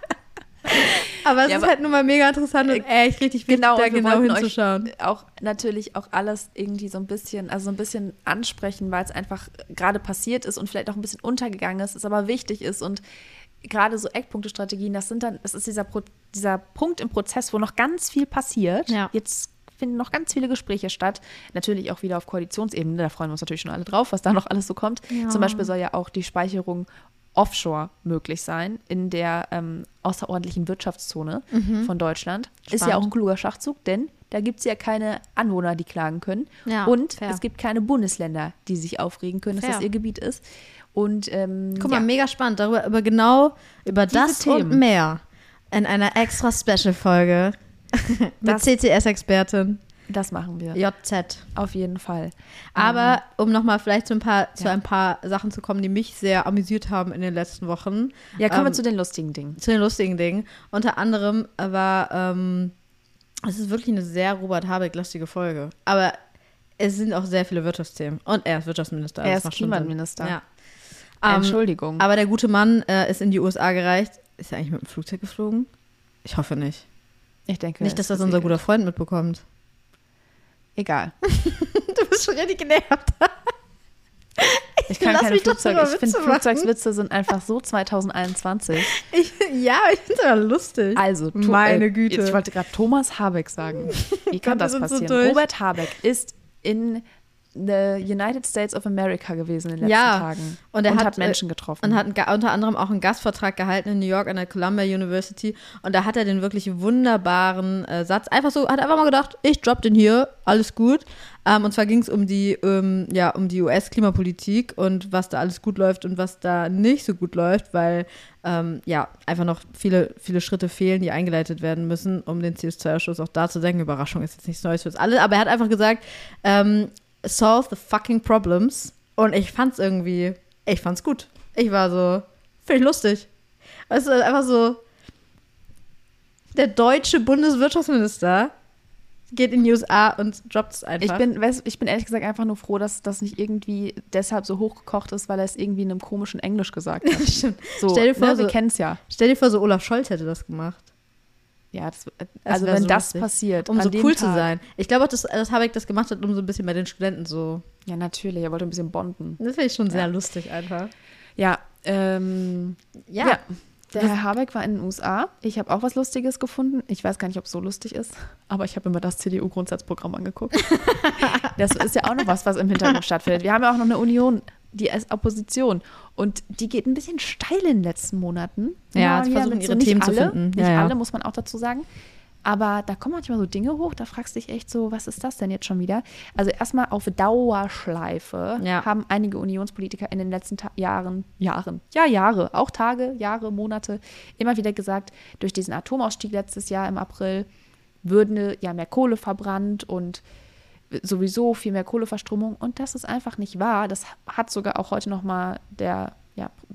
Aber es Ja, ist aber- halt nun mal mega interessant und echt richtig wichtig, da und wir genau wollten hinzuschauen. Euch auch natürlich auch alles irgendwie so ein bisschen, also so ein bisschen ansprechen, weil es einfach gerade passiert ist und vielleicht auch ein bisschen untergegangen ist, es aber wichtig ist und gerade so Eckpunkte-Strategien, das sind dann, das ist dieser, Pro, dieser Punkt im Prozess, wo noch ganz viel passiert. Ja. Jetzt finden noch ganz viele Gespräche statt. Natürlich auch wieder auf Koalitionsebene, da freuen wir uns natürlich schon alle drauf, was da noch alles so kommt. Ja. Zum Beispiel soll ja auch die Speicherung offshore möglich sein in der ähm, außerordentlichen Wirtschaftszone von Deutschland. Ist ja Spannend. auch ein kluger Schachzug, denn da gibt es ja keine Anwohner, die klagen können. Ja, und fair. es gibt keine Bundesländer, die sich aufregen können, dass Fair. das ihr Gebiet ist. Und ähm, Guck ja, mal, mega spannend. Darüber, über genau über Diese das Themen. und mehr in einer extra Special-Folge mit Das- C C S-Expertin das machen wir. J Z. Auf jeden Fall. Aber um nochmal vielleicht zu ein, paar, zu ja. ein paar Sachen zu kommen, die mich sehr amüsiert haben in den letzten Wochen. Ja, kommen wir ähm, zu den lustigen Dingen. zu den lustigen Dingen. Unter anderem war, ähm, es ist wirklich eine sehr Robert Habeck-lastige Folge. Aber es sind auch sehr viele Wirtschaftsthemen. Und er ist Wirtschaftsminister. Er das ist macht schon Sinn. Klimaminister. Ja. Ähm, Entschuldigung. Aber der gute Mann äh, ist in die U S A gereist. Ist er eigentlich mit dem Flugzeug geflogen? Ich hoffe nicht. ich denke, Nicht, dass es das ist unser egal. guter Freund mitbekommt. Egal. Du bist schon richtig genervt. Ich kann Lass keine mich doch Flugzeuge. drüber Ich finde, Witze machen. Flugzeugswitze sind einfach so zwanzig einundzwanzig. Ich, ja, ich finde es aber lustig. Also, To- Meine äh, Güte. Ich wollte gerade Thomas Habeck sagen. Wie kann Gott, das wir sind so passieren? durch. Robert Habeck ist in the United States of America gewesen in den letzten Ja, Tagen. und er hat, hat Menschen äh, getroffen. Und hat einen Ga- unter anderem auch einen Gastvortrag gehalten in New York an der Columbia University. Und da hat er den wirklich wunderbaren äh, Satz, einfach so, hat einfach mal gedacht, ich drop den hier, alles gut. Ähm, und zwar ging es um die, ähm, ja, um die U S-Klimapolitik und was da alles gut läuft und was da nicht so gut läuft, weil ähm, ja, einfach noch viele, viele Schritte fehlen, die eingeleitet werden müssen, um den C O zwei Ausstoß auch da zu senken. Überraschung ist jetzt nichts Neues für uns alle, aber er hat einfach gesagt, ähm, solve the fucking problems. Und ich fand's irgendwie, ich fand's gut. Ich war so, finde ich lustig. Weißt du, einfach so, der deutsche Bundeswirtschaftsminister geht in die U S A und droppt es einfach. Ich bin, weißt, ich bin ehrlich gesagt einfach nur froh, dass das nicht irgendwie deshalb so hochgekocht ist, weil er es irgendwie in einem komischen Englisch gesagt hat. Stimmt. So, Stell dir vor, ne, wir so- kennen es ja. Stell dir vor, so Olaf Scholz hätte das gemacht. Ja, das, also wär wenn so das lustig. passiert, Um an so dem cool zu Tag- sein. Ich glaube auch, dass, dass Habeck das gemacht hat, um so ein bisschen bei den Studenten so. Ja, natürlich, er wollte ein bisschen bonden. Das finde ich schon sehr Ja. lustig einfach. Ja, ähm, Ja. ja. Der Herr Habeck war in den U S A. Ich habe auch was Lustiges gefunden. Ich weiß gar nicht, ob es so lustig ist, aber ich habe immer das C D U-Grundsatzprogramm angeguckt. Das ist ja auch noch was, was im Hintergrund stattfindet. Wir haben ja auch noch eine Union, die als Opposition. Und die geht ein bisschen steil in den letzten Monaten. Ja, Immer die wieder versuchen, mit ihre nicht Themen zu alle, finden. Nicht Ja, ja. alle, muss man auch dazu sagen. Aber da kommen manchmal so Dinge hoch, da fragst du dich echt so, was ist das denn jetzt schon wieder? Also erstmal auf Dauerschleife Ja. haben einige Unionspolitiker in den letzten Ta- Jahren, Jahren, ja Jahre, auch Tage, Jahre, Monate, immer wieder gesagt, durch diesen Atomausstieg letztes Jahr im April würde ja mehr Kohle verbrannt und sowieso viel mehr Kohleverstromung. Und das ist einfach nicht wahr. Das hat sogar auch heute nochmal der ja,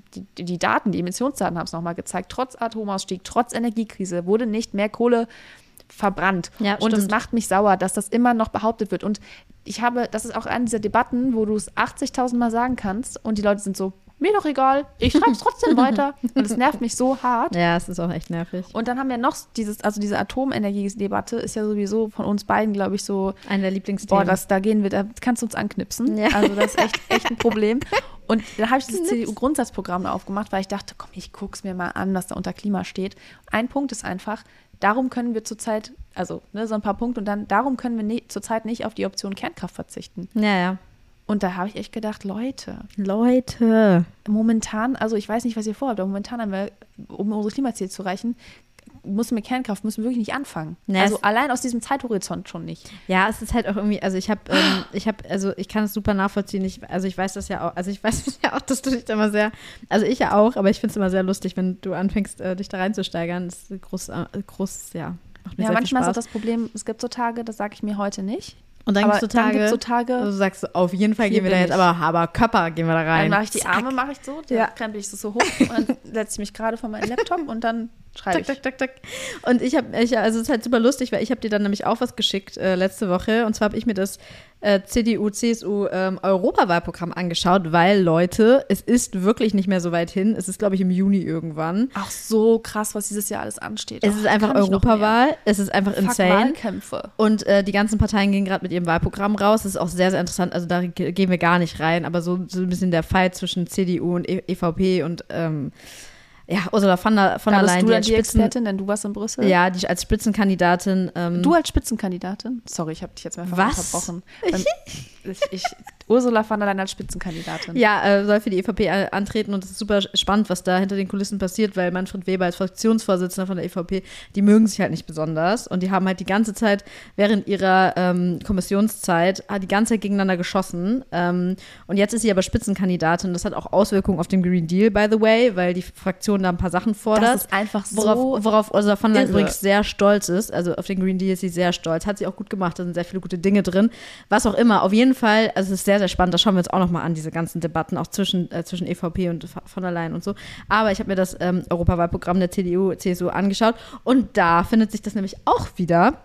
die, die Daten, die Emissionsdaten haben es nochmal gezeigt, trotz Atomausstieg, trotz Energiekrise wurde nicht mehr Kohle verbrannt. Ja, und es stimmt. macht mich sauer, dass das immer noch behauptet wird. Und ich habe, das ist auch eine dieser Debatten, wo du es achtzigtausend Mal sagen kannst und die Leute sind so, mir doch egal, ich schreibe es trotzdem weiter. Und es nervt mich so hart. Ja, es ist auch echt nervig. Und dann haben wir noch dieses, also diese Atomenergie-Debatte ist ja sowieso von uns beiden, glaube ich, so, Einer der Lieblingsthemen. boah, das, da gehen wir, da kannst du uns anknipsen. Ja. Also das ist echt, echt ein Problem. Und dann habe ich das C D U-Grundsatzprogramm da aufgemacht, weil ich dachte, komm, ich guck's mir mal an, was da unter Klima steht. Ein Punkt ist einfach, darum können wir zurzeit, also ne, so ein paar Punkte und dann, darum können wir ne, zurzeit nicht auf die Option Kernkraft verzichten. Ja, ja. Und da habe ich echt gedacht, Leute, Leute. momentan, also ich weiß nicht, was ihr vorhabt, aber momentan haben wir, um unsere Klimaziele zu erreichen, müssen wir Kernkraft, müssen wir wirklich nicht anfangen. Nee, also es- allein aus diesem Zeithorizont schon nicht. Ja, es ist halt auch irgendwie, also ich habe, ähm, ich habe, also ich kann es super nachvollziehen. Ich, also ich weiß das ja auch, also ich weiß ja auch, dass du dich da immer sehr, also ich ja auch, aber ich finde es immer sehr lustig, wenn du anfängst, äh, dich da reinzusteigern. Das ist groß, äh, groß, ja, macht mir Ja, sehr manchmal viel ist Spaß. auch das Problem, es gibt so Tage, das sage ich mir heute nicht. Und dann aber gibt es so dann Tage, gibt's so Tage, wo du sagst, auf jeden Fall hier gehen wir da bin jetzt, ich. aber, aber Körper gehen wir da rein. dann mache ich die Zack. Arme, mache ich so, dann Ja. krempel ich das so hoch und dann setze ich mich gerade vor meinen Laptop und dann schreibe Tak, ich. tak, tak, tak. Und ich habe, ich, also es ist halt super lustig, weil ich habe dir dann nämlich auch was geschickt äh, letzte Woche. Und zwar habe ich mir das äh, C D U, C S U ähm, Europawahlprogramm angeschaut, weil, Leute, es ist wirklich nicht mehr so weit hin. Es ist, glaube ich, im Juni irgendwann. Ach, so krass, was dieses Jahr alles ansteht. Es Ach, ist einfach kann ich noch mehr. Europawahl. Es ist einfach Fuck, insane. Wahlkämpfe. Und äh, die ganzen Parteien gehen gerade mit ihrem Wahlprogramm raus. Das ist auch sehr, sehr interessant. Also da ge- gehen wir gar nicht rein. Aber so, so ein bisschen der Fight zwischen C D U und e- EVP und ähm, ja, Ursula von der, von Da der bist Leyen, du die dann als die Spitzen, Expertin, denn du warst in Brüssel. ja, die als Spitzenkandidatin. Ähm, Du als Spitzenkandidatin? Sorry, ich habe dich jetzt mehrfach Was? unterbrochen. Beim- ich, ich, Ursula von der Leyen als Spitzenkandidatin. Ja, äh, soll für die E V P a- antreten und es ist super spannend, was da hinter den Kulissen passiert, weil Manfred Weber als Fraktionsvorsitzender von der E V P, die mögen sich halt nicht besonders und die haben halt die ganze Zeit während ihrer ähm, Kommissionszeit ah, die ganze Zeit gegeneinander geschossen ähm, und jetzt ist sie aber Spitzenkandidatin und das hat auch Auswirkungen auf den Green Deal, by the way, weil die Fraktion da ein paar Sachen fordert. Das ist einfach so Worauf, worauf Ursula von der Leyen irre. übrigens sehr stolz ist, also auf den Green Deal ist sie sehr stolz, hat sie auch gut gemacht, da sind sehr viele gute Dinge drin, was auch immer, auf jeden Fall, also es ist sehr, sehr spannend, das schauen wir uns auch nochmal an, diese ganzen Debatten, auch zwischen, äh, zwischen E V P und von der Leyen und so, aber ich habe mir das ähm, Europawahlprogramm der C D U, C S U angeschaut und da findet sich das nämlich auch wieder.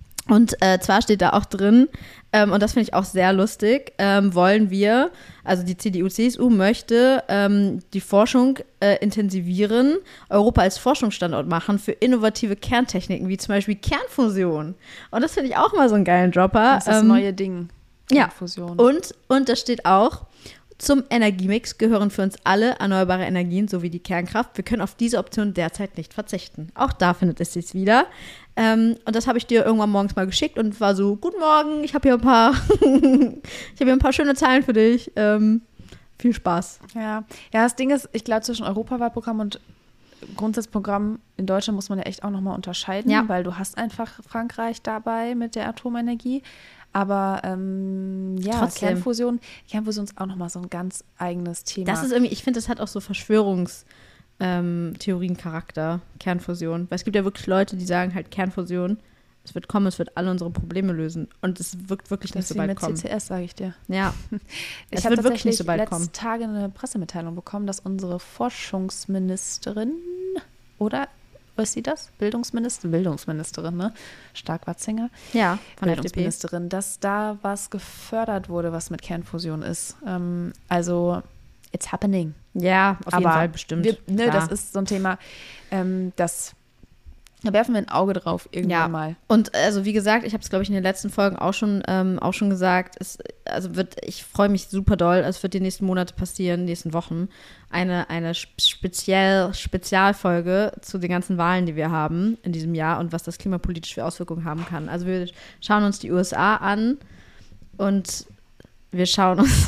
Und äh, zwar steht da auch drin, ähm, und das finde ich auch sehr lustig, ähm, wollen wir, also die C D U, C S U möchte ähm, die Forschung äh, intensivieren, Europa als Forschungsstandort machen für innovative Kerntechniken, wie zum Beispiel Kernfusion. Und das finde ich auch mal so einen geilen Dropper. Das ist das Ähm, neue Ding. ja. Fusion. Und, und da steht auch, zum Energiemix gehören für uns alle erneuerbare Energien sowie die Kernkraft. Wir können auf diese Option derzeit nicht verzichten. Auch da findet es sich wieder. Ähm, und das habe ich dir irgendwann morgens mal geschickt und war so, guten Morgen, ich habe hier ein paar, ich habe hier ein paar schöne Zahlen für dich. Ähm, viel Spaß. Ja. ja, das Ding ist, ich glaube, zwischen Europawahlprogramm und Grundsatzprogramm in Deutschland muss man ja echt auch nochmal unterscheiden, Ja. weil du hast einfach Frankreich dabei mit der Atomenergie. Aber ähm, ja, Trotzdem. Kernfusion, Kernfusion ist auch nochmal so ein ganz eigenes Thema. Das ist irgendwie, ich finde, das hat auch so Verschwörungstheorien-Charakter, Kernfusion. Weil es gibt ja wirklich Leute, die sagen halt Kernfusion, es wird kommen, es wird alle unsere Probleme lösen. Und es wird wirklich nicht das so wie bald mit kommen. C C S, sage ich dir. Ja, Ich es habe wird wirklich nicht so bald letzte kommen. Tage eine Pressemitteilung bekommen, dass unsere Forschungsministerin, oder ist sie das? Bildungsministerin, Bildungsministerin, ne? Stark-Watzinger. Ja, von der F D P. Bildungsministerin, dass da was gefördert wurde, was mit Kernfusion ist. Ähm, also, it's happening. Ja, auf jeden Aber Fall bestimmt. Wir, ne, Klar. das ist so ein Thema, ähm, das da werfen wir ein Auge drauf irgendwann Ja. mal. Und also wie gesagt, ich habe es, glaube ich, in den letzten Folgen auch schon, ähm, auch schon gesagt, es, also wird, ich freue mich super doll, es wird die nächsten Monate passieren, nächsten Wochen, eine, eine speziell, Spezialfolge zu den ganzen Wahlen, die wir haben in diesem Jahr und was das klimapolitisch für Auswirkungen haben kann. Also wir schauen uns die U S A an und wir schauen uns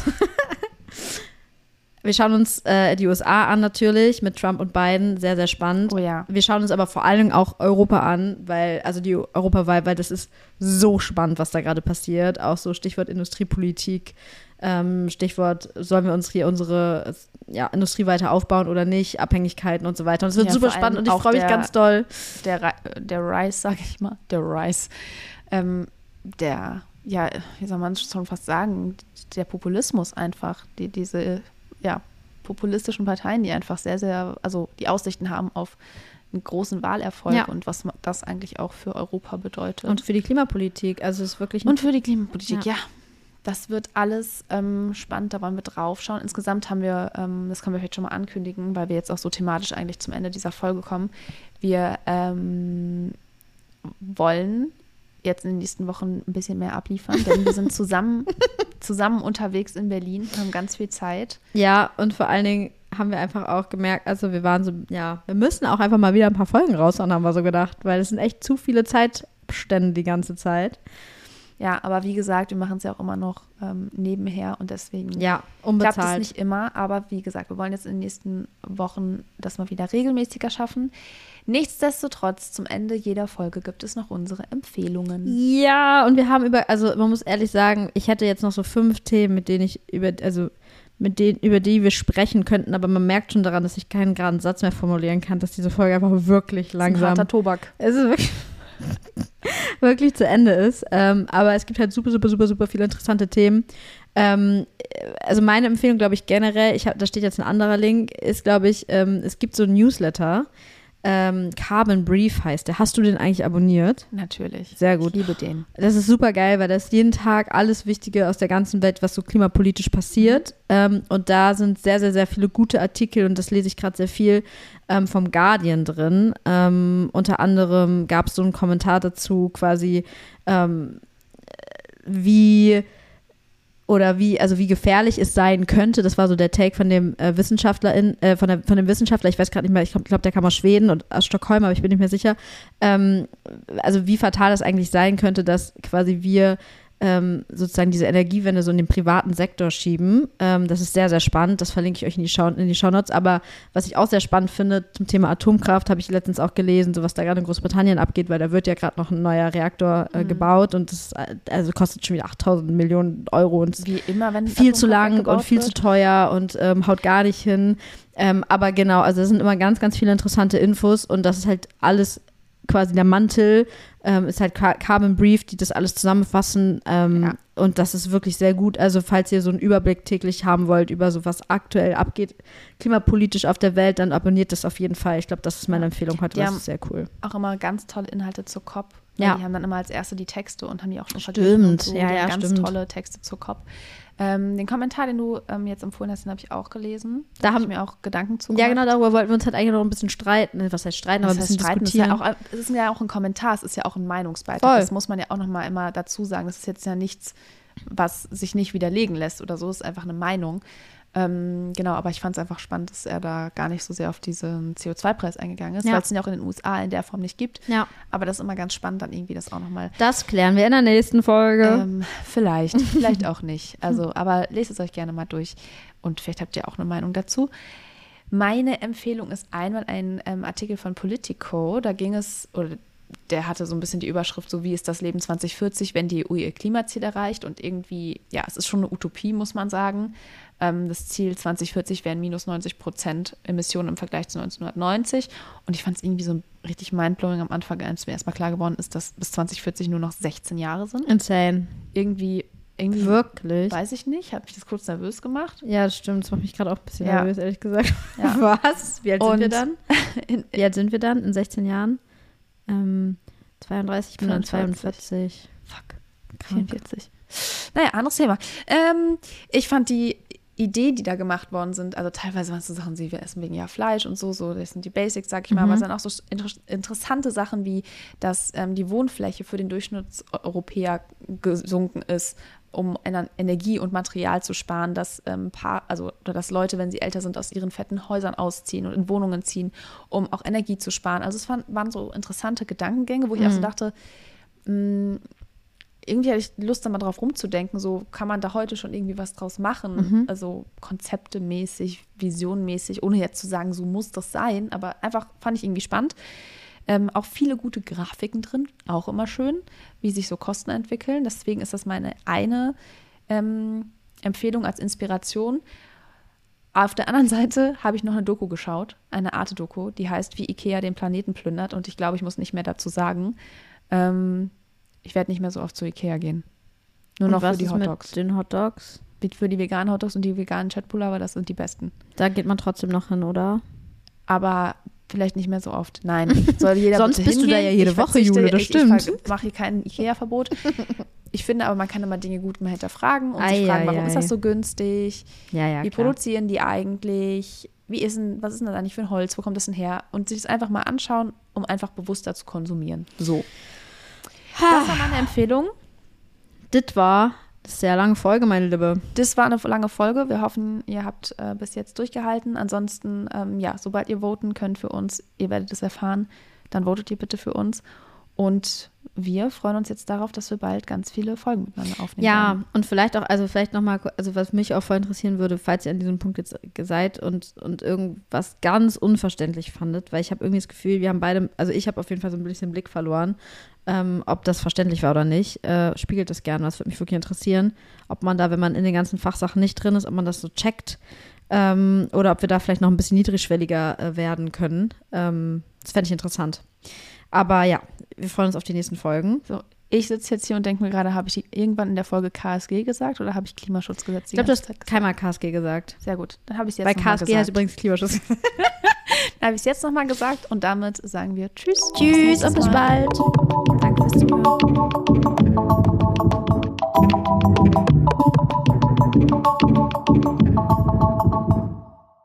Wir schauen uns äh, die U S A an natürlich, mit Trump und Biden, sehr, sehr spannend. Oh ja. Wir schauen uns aber vor allen Dingen auch Europa an, weil, also die Europawahl, weil das ist so spannend, was da gerade passiert. Auch so Stichwort Industriepolitik, ähm, Stichwort, sollen wir uns hier unsere ja, Industrie weiter aufbauen oder nicht, Abhängigkeiten und so weiter. Und es wird Ja, super vor allem spannend und ich auch freue mich der- ganz doll. Der, Re der Rice, sage ich mal, der Rice, ähm, der, ja, wie soll man schon fast sagen, der Populismus einfach, die, diese, ja, populistischen Parteien, die einfach sehr, sehr, also die Aussichten haben auf einen großen Wahlerfolg Ja. und was das eigentlich auch für Europa bedeutet. Und für die Klimapolitik. Also es ist wirklich Und für die Klimapolitik, Ja. ja. Das wird alles ähm, spannend, da wollen wir drauf schauen. Insgesamt haben wir, ähm, das können wir vielleicht schon mal ankündigen, weil wir jetzt auch so thematisch eigentlich zum Ende dieser Folge kommen. Wir ähm, wollen jetzt in den nächsten Wochen ein bisschen mehr abliefern, denn wir sind zusammen, zusammen unterwegs in Berlin, haben ganz viel Zeit. Ja, und vor allen Dingen haben wir einfach auch gemerkt, also wir waren so, ja, wir müssen auch einfach mal wieder ein paar Folgen raushauen, haben wir so gedacht, weil es sind echt zu viele Zeitstände die ganze Zeit. Ja, aber wie gesagt, wir machen es ja auch immer noch ähm, nebenher und deswegen Ja, klappt es unbezahlt. nicht immer. Aber wie gesagt, wir wollen jetzt in den nächsten Wochen das mal wieder regelmäßiger schaffen. Nichtsdestotrotz, zum Ende jeder Folge gibt es noch unsere Empfehlungen. Ja, und wir haben über, also man muss ehrlich sagen, ich hätte jetzt noch so fünf Themen, mit denen ich über, also mit denen, über die wir sprechen könnten, aber man merkt schon daran, dass ich keinen geraden Satz mehr formulieren kann, dass diese Folge einfach wirklich Das ist ein langsam, harter Tobak. es ist wirklich, wirklich zu Ende ist. Ähm, aber es gibt halt super, super, super, super viele interessante Themen. Ähm, also meine Empfehlung, glaube ich, generell, ich hab, da steht jetzt ein anderer Link, ist, glaube ich, ähm, es gibt so ein Newsletter, ähm, Carbon Brief heißt der. Hast du den eigentlich abonniert? Natürlich. Sehr gut. Ich liebe den. Das ist super geil, weil das jeden Tag alles Wichtige aus der ganzen Welt, was so klimapolitisch passiert. Ähm, und da sind sehr, sehr, sehr viele gute Artikel und das lese ich gerade sehr viel ähm, vom Guardian drin. Ähm, unter anderem gab es so einen Kommentar dazu, quasi ähm, wie oder wie, also wie gefährlich es sein könnte. Das war so der Take von dem äh, Wissenschaftlerin, äh, von, der, von dem Wissenschaftler, ich weiß gerade nicht mehr, ich glaube, der kam aus Schweden und aus Stockholm, aber ich bin nicht mehr sicher. Ähm, also wie fatal das eigentlich sein könnte, dass quasi wir ähm, sozusagen diese Energiewende so in den privaten Sektor schieben. Ähm, das ist sehr, sehr spannend. Das verlinke ich euch in die, Show, in die Shownotes. Aber was ich auch sehr spannend finde zum Thema Atomkraft, habe ich letztens auch gelesen, so was da gerade in Großbritannien abgeht, weil da wird ja gerade noch ein neuer Reaktor äh, Mhm. gebaut und das äh, also kostet schon wieder achttausend Millionen Euro und ist Wie immer, wenn viel zu Atomkraftwerk lang und gebaut viel wird. zu teuer und ähm, haut gar nicht hin. Ähm, aber genau, also es sind immer ganz, ganz viele interessante Infos und das ist halt alles quasi der Mantel, ähm, ist halt Car- Carbon Brief, die das alles zusammenfassen ähm, Ja. und das ist wirklich sehr gut. Also falls ihr so einen Überblick täglich haben wollt über so was aktuell abgeht, klimapolitisch auf der Welt, dann abonniert das auf jeden Fall. Ich glaube, das ist meine Empfehlung heute, Die das haben- ist sehr cool. Auch immer ganz tolle Inhalte zur C O P. Weil Ja. Die haben dann immer als erste die Texte und haben die auch schon Stimmt. verglichen und so. Ja, Die haben ja, ganz stimmt. tolle Texte zur C O P. Ähm, den Kommentar, den du ähm, jetzt empfohlen hast, den habe ich auch gelesen. Da habe haben- ich mir auch Gedanken zu Ja, gemacht. genau, darüber wollten wir uns halt eigentlich noch ein bisschen streiten. Was heißt streiten, aber Das ein heißt, bisschen streiten ist diskutieren. ja auch, es ist ja auch ein Kommentar, es ist ja auch ein Meinungsbeitrag. Voll. Das muss man ja auch nochmal immer dazu sagen. Das ist jetzt ja nichts, was sich nicht widerlegen lässt oder so. Es ist einfach eine Meinung. Ähm, genau, aber ich fand es einfach spannend, dass er da gar nicht so sehr auf diesen C O zwei Preis eingegangen ist, Ja. weil es den ja auch in den U S A in der Form nicht gibt. Ja, Aber das ist immer ganz spannend, dann irgendwie das auch nochmal. das klären wir in der nächsten Folge. Ähm, vielleicht, vielleicht auch nicht. Also, aber lest es euch gerne mal durch und vielleicht habt ihr auch eine Meinung dazu. Meine Empfehlung ist einmal ein ähm, Artikel von Politico. Da ging es, oder der hatte so ein bisschen die Überschrift, so wie ist das Leben zwanzig vierzig, wenn die E U ihr Klimaziel erreicht. Und irgendwie, ja, es ist schon eine Utopie, muss man sagen. Ähm, das Ziel zwanzig vierzig wären minus neunzig Prozent Emissionen im Vergleich zu neunzehnhundertneunzig. Und ich fand es irgendwie so richtig mindblowing am Anfang, als mir erstmal klar geworden ist, dass bis zwanzig vierzig nur noch sechzehn Jahre sind. Insane. Irgendwie, irgendwie Wirklich? weiß ich nicht, hat mich das kurz nervös gemacht. Ja, das stimmt. Das macht mich gerade auch ein bisschen Ja. nervös, ehrlich gesagt. Ja. Was? Wie alt sind Und- wir dann? In, Wie alt sind wir dann? In sechzehn Jahren? Ähm, zweiunddreißig, ich bin dann fünfundvierzig. zweiundvierzig. Fuck, Krank. vierundvierzig. Naja, anderes Thema. Ähm, ich fand die Idee, die da gemacht worden sind, also teilweise waren es so Sachen, wie wir essen wegen ja Fleisch und so, so, das sind die Basics, sag ich mal, Mhm. aber es sind auch so inter interessante Sachen wie, dass ähm, die Wohnfläche für den Durchschnittseuropäer gesunken ist, um Ener Energie und Material zu sparen, dass ähm, Paar, also oder dass Leute, wenn sie älter sind, aus ihren fetten Häusern ausziehen und in Wohnungen ziehen, um auch Energie zu sparen. Also es waren, waren so interessante Gedankengänge, wo ich auch so Mhm. dachte, mh, irgendwie hatte ich Lust, da mal drauf rumzudenken, so kann man da heute schon irgendwie was draus machen, Mhm. also konzeptemäßig, visionmäßig, ohne jetzt zu sagen, so muss das sein, aber einfach fand ich irgendwie spannend. Ähm, auch viele gute Grafiken drin, auch immer schön, wie sich so Kosten entwickeln. Deswegen ist das meine eine ähm, Empfehlung als Inspiration. Auf der anderen Seite habe ich noch eine Doku geschaut, eine Arte-Doku, die heißt, wie Ikea den Planeten plündert. Und ich glaube, ich muss nicht mehr dazu sagen. Ähm, ich werde nicht mehr so oft zu Ikea gehen. Nur Und noch was für die ist Hot mit Dogs. den Hot Dogs? für die veganen Hotdogs und die veganen Chatpullover, das sind die besten. Da geht man trotzdem noch hin, oder? Aber vielleicht nicht mehr so oft. Nein, soll jeder Sonst bitte bist hingehen. du da ja jede Ich Woche, verzichte- Jule, das ich, stimmt. Ich mache hier kein Ikea-Verbot. Ich finde aber, man kann immer Dinge gut mal hinterfragen und Ei, sich fragen, ei, warum ei. ist das so günstig? Ja, ja, Wie klar. produzieren die eigentlich? Wie ist denn, was ist denn das eigentlich für ein Holz? Wo kommt das denn her? Und sich das einfach mal anschauen, um einfach bewusster zu konsumieren. So. Das war meine Empfehlung. Das war eine sehr lange Folge, meine Liebe. Das war eine lange Folge. Wir hoffen, ihr habt äh, bis jetzt durchgehalten. Ansonsten, ähm, ja, sobald ihr voten könnt für uns, ihr werdet es erfahren, dann votet ihr bitte für uns. Und wir freuen uns jetzt darauf, dass wir bald ganz viele Folgen miteinander aufnehmen Ja, werden. und vielleicht auch, also vielleicht nochmal, also was mich auch voll interessieren würde, falls ihr an diesem Punkt jetzt seid und, und irgendwas ganz unverständlich fandet, weil ich habe irgendwie das Gefühl, wir haben beide, also ich habe auf jeden Fall so ein bisschen Blick verloren, ähm, ob das verständlich war oder nicht. Äh, spiegelt das gerne, das würde mich wirklich interessieren, ob man da, wenn man in den ganzen Fachsachen nicht drin ist, ob man das so checkt ähm, oder ob wir da vielleicht noch ein bisschen niedrigschwelliger äh, werden können. Ähm, das fände ich interessant. Aber ja, wir freuen uns auf die nächsten Folgen. So, ich sitze jetzt hier und denke mir gerade, habe ich die irgendwann in der Folge K S G gesagt oder habe ich Klimaschutzgesetz die Ich glaube, du ganze hast Zeit gesagt? keinmal K S G gesagt. Sehr gut, dann habe ich es jetzt Bei nochmal K S G gesagt. heißt übrigens Klimaschutz. Dann habe ich es jetzt nochmal gesagt und damit sagen wir Tschüss. Tschüss nächstes und bis Mal. bald. Danke fürs Zuhören.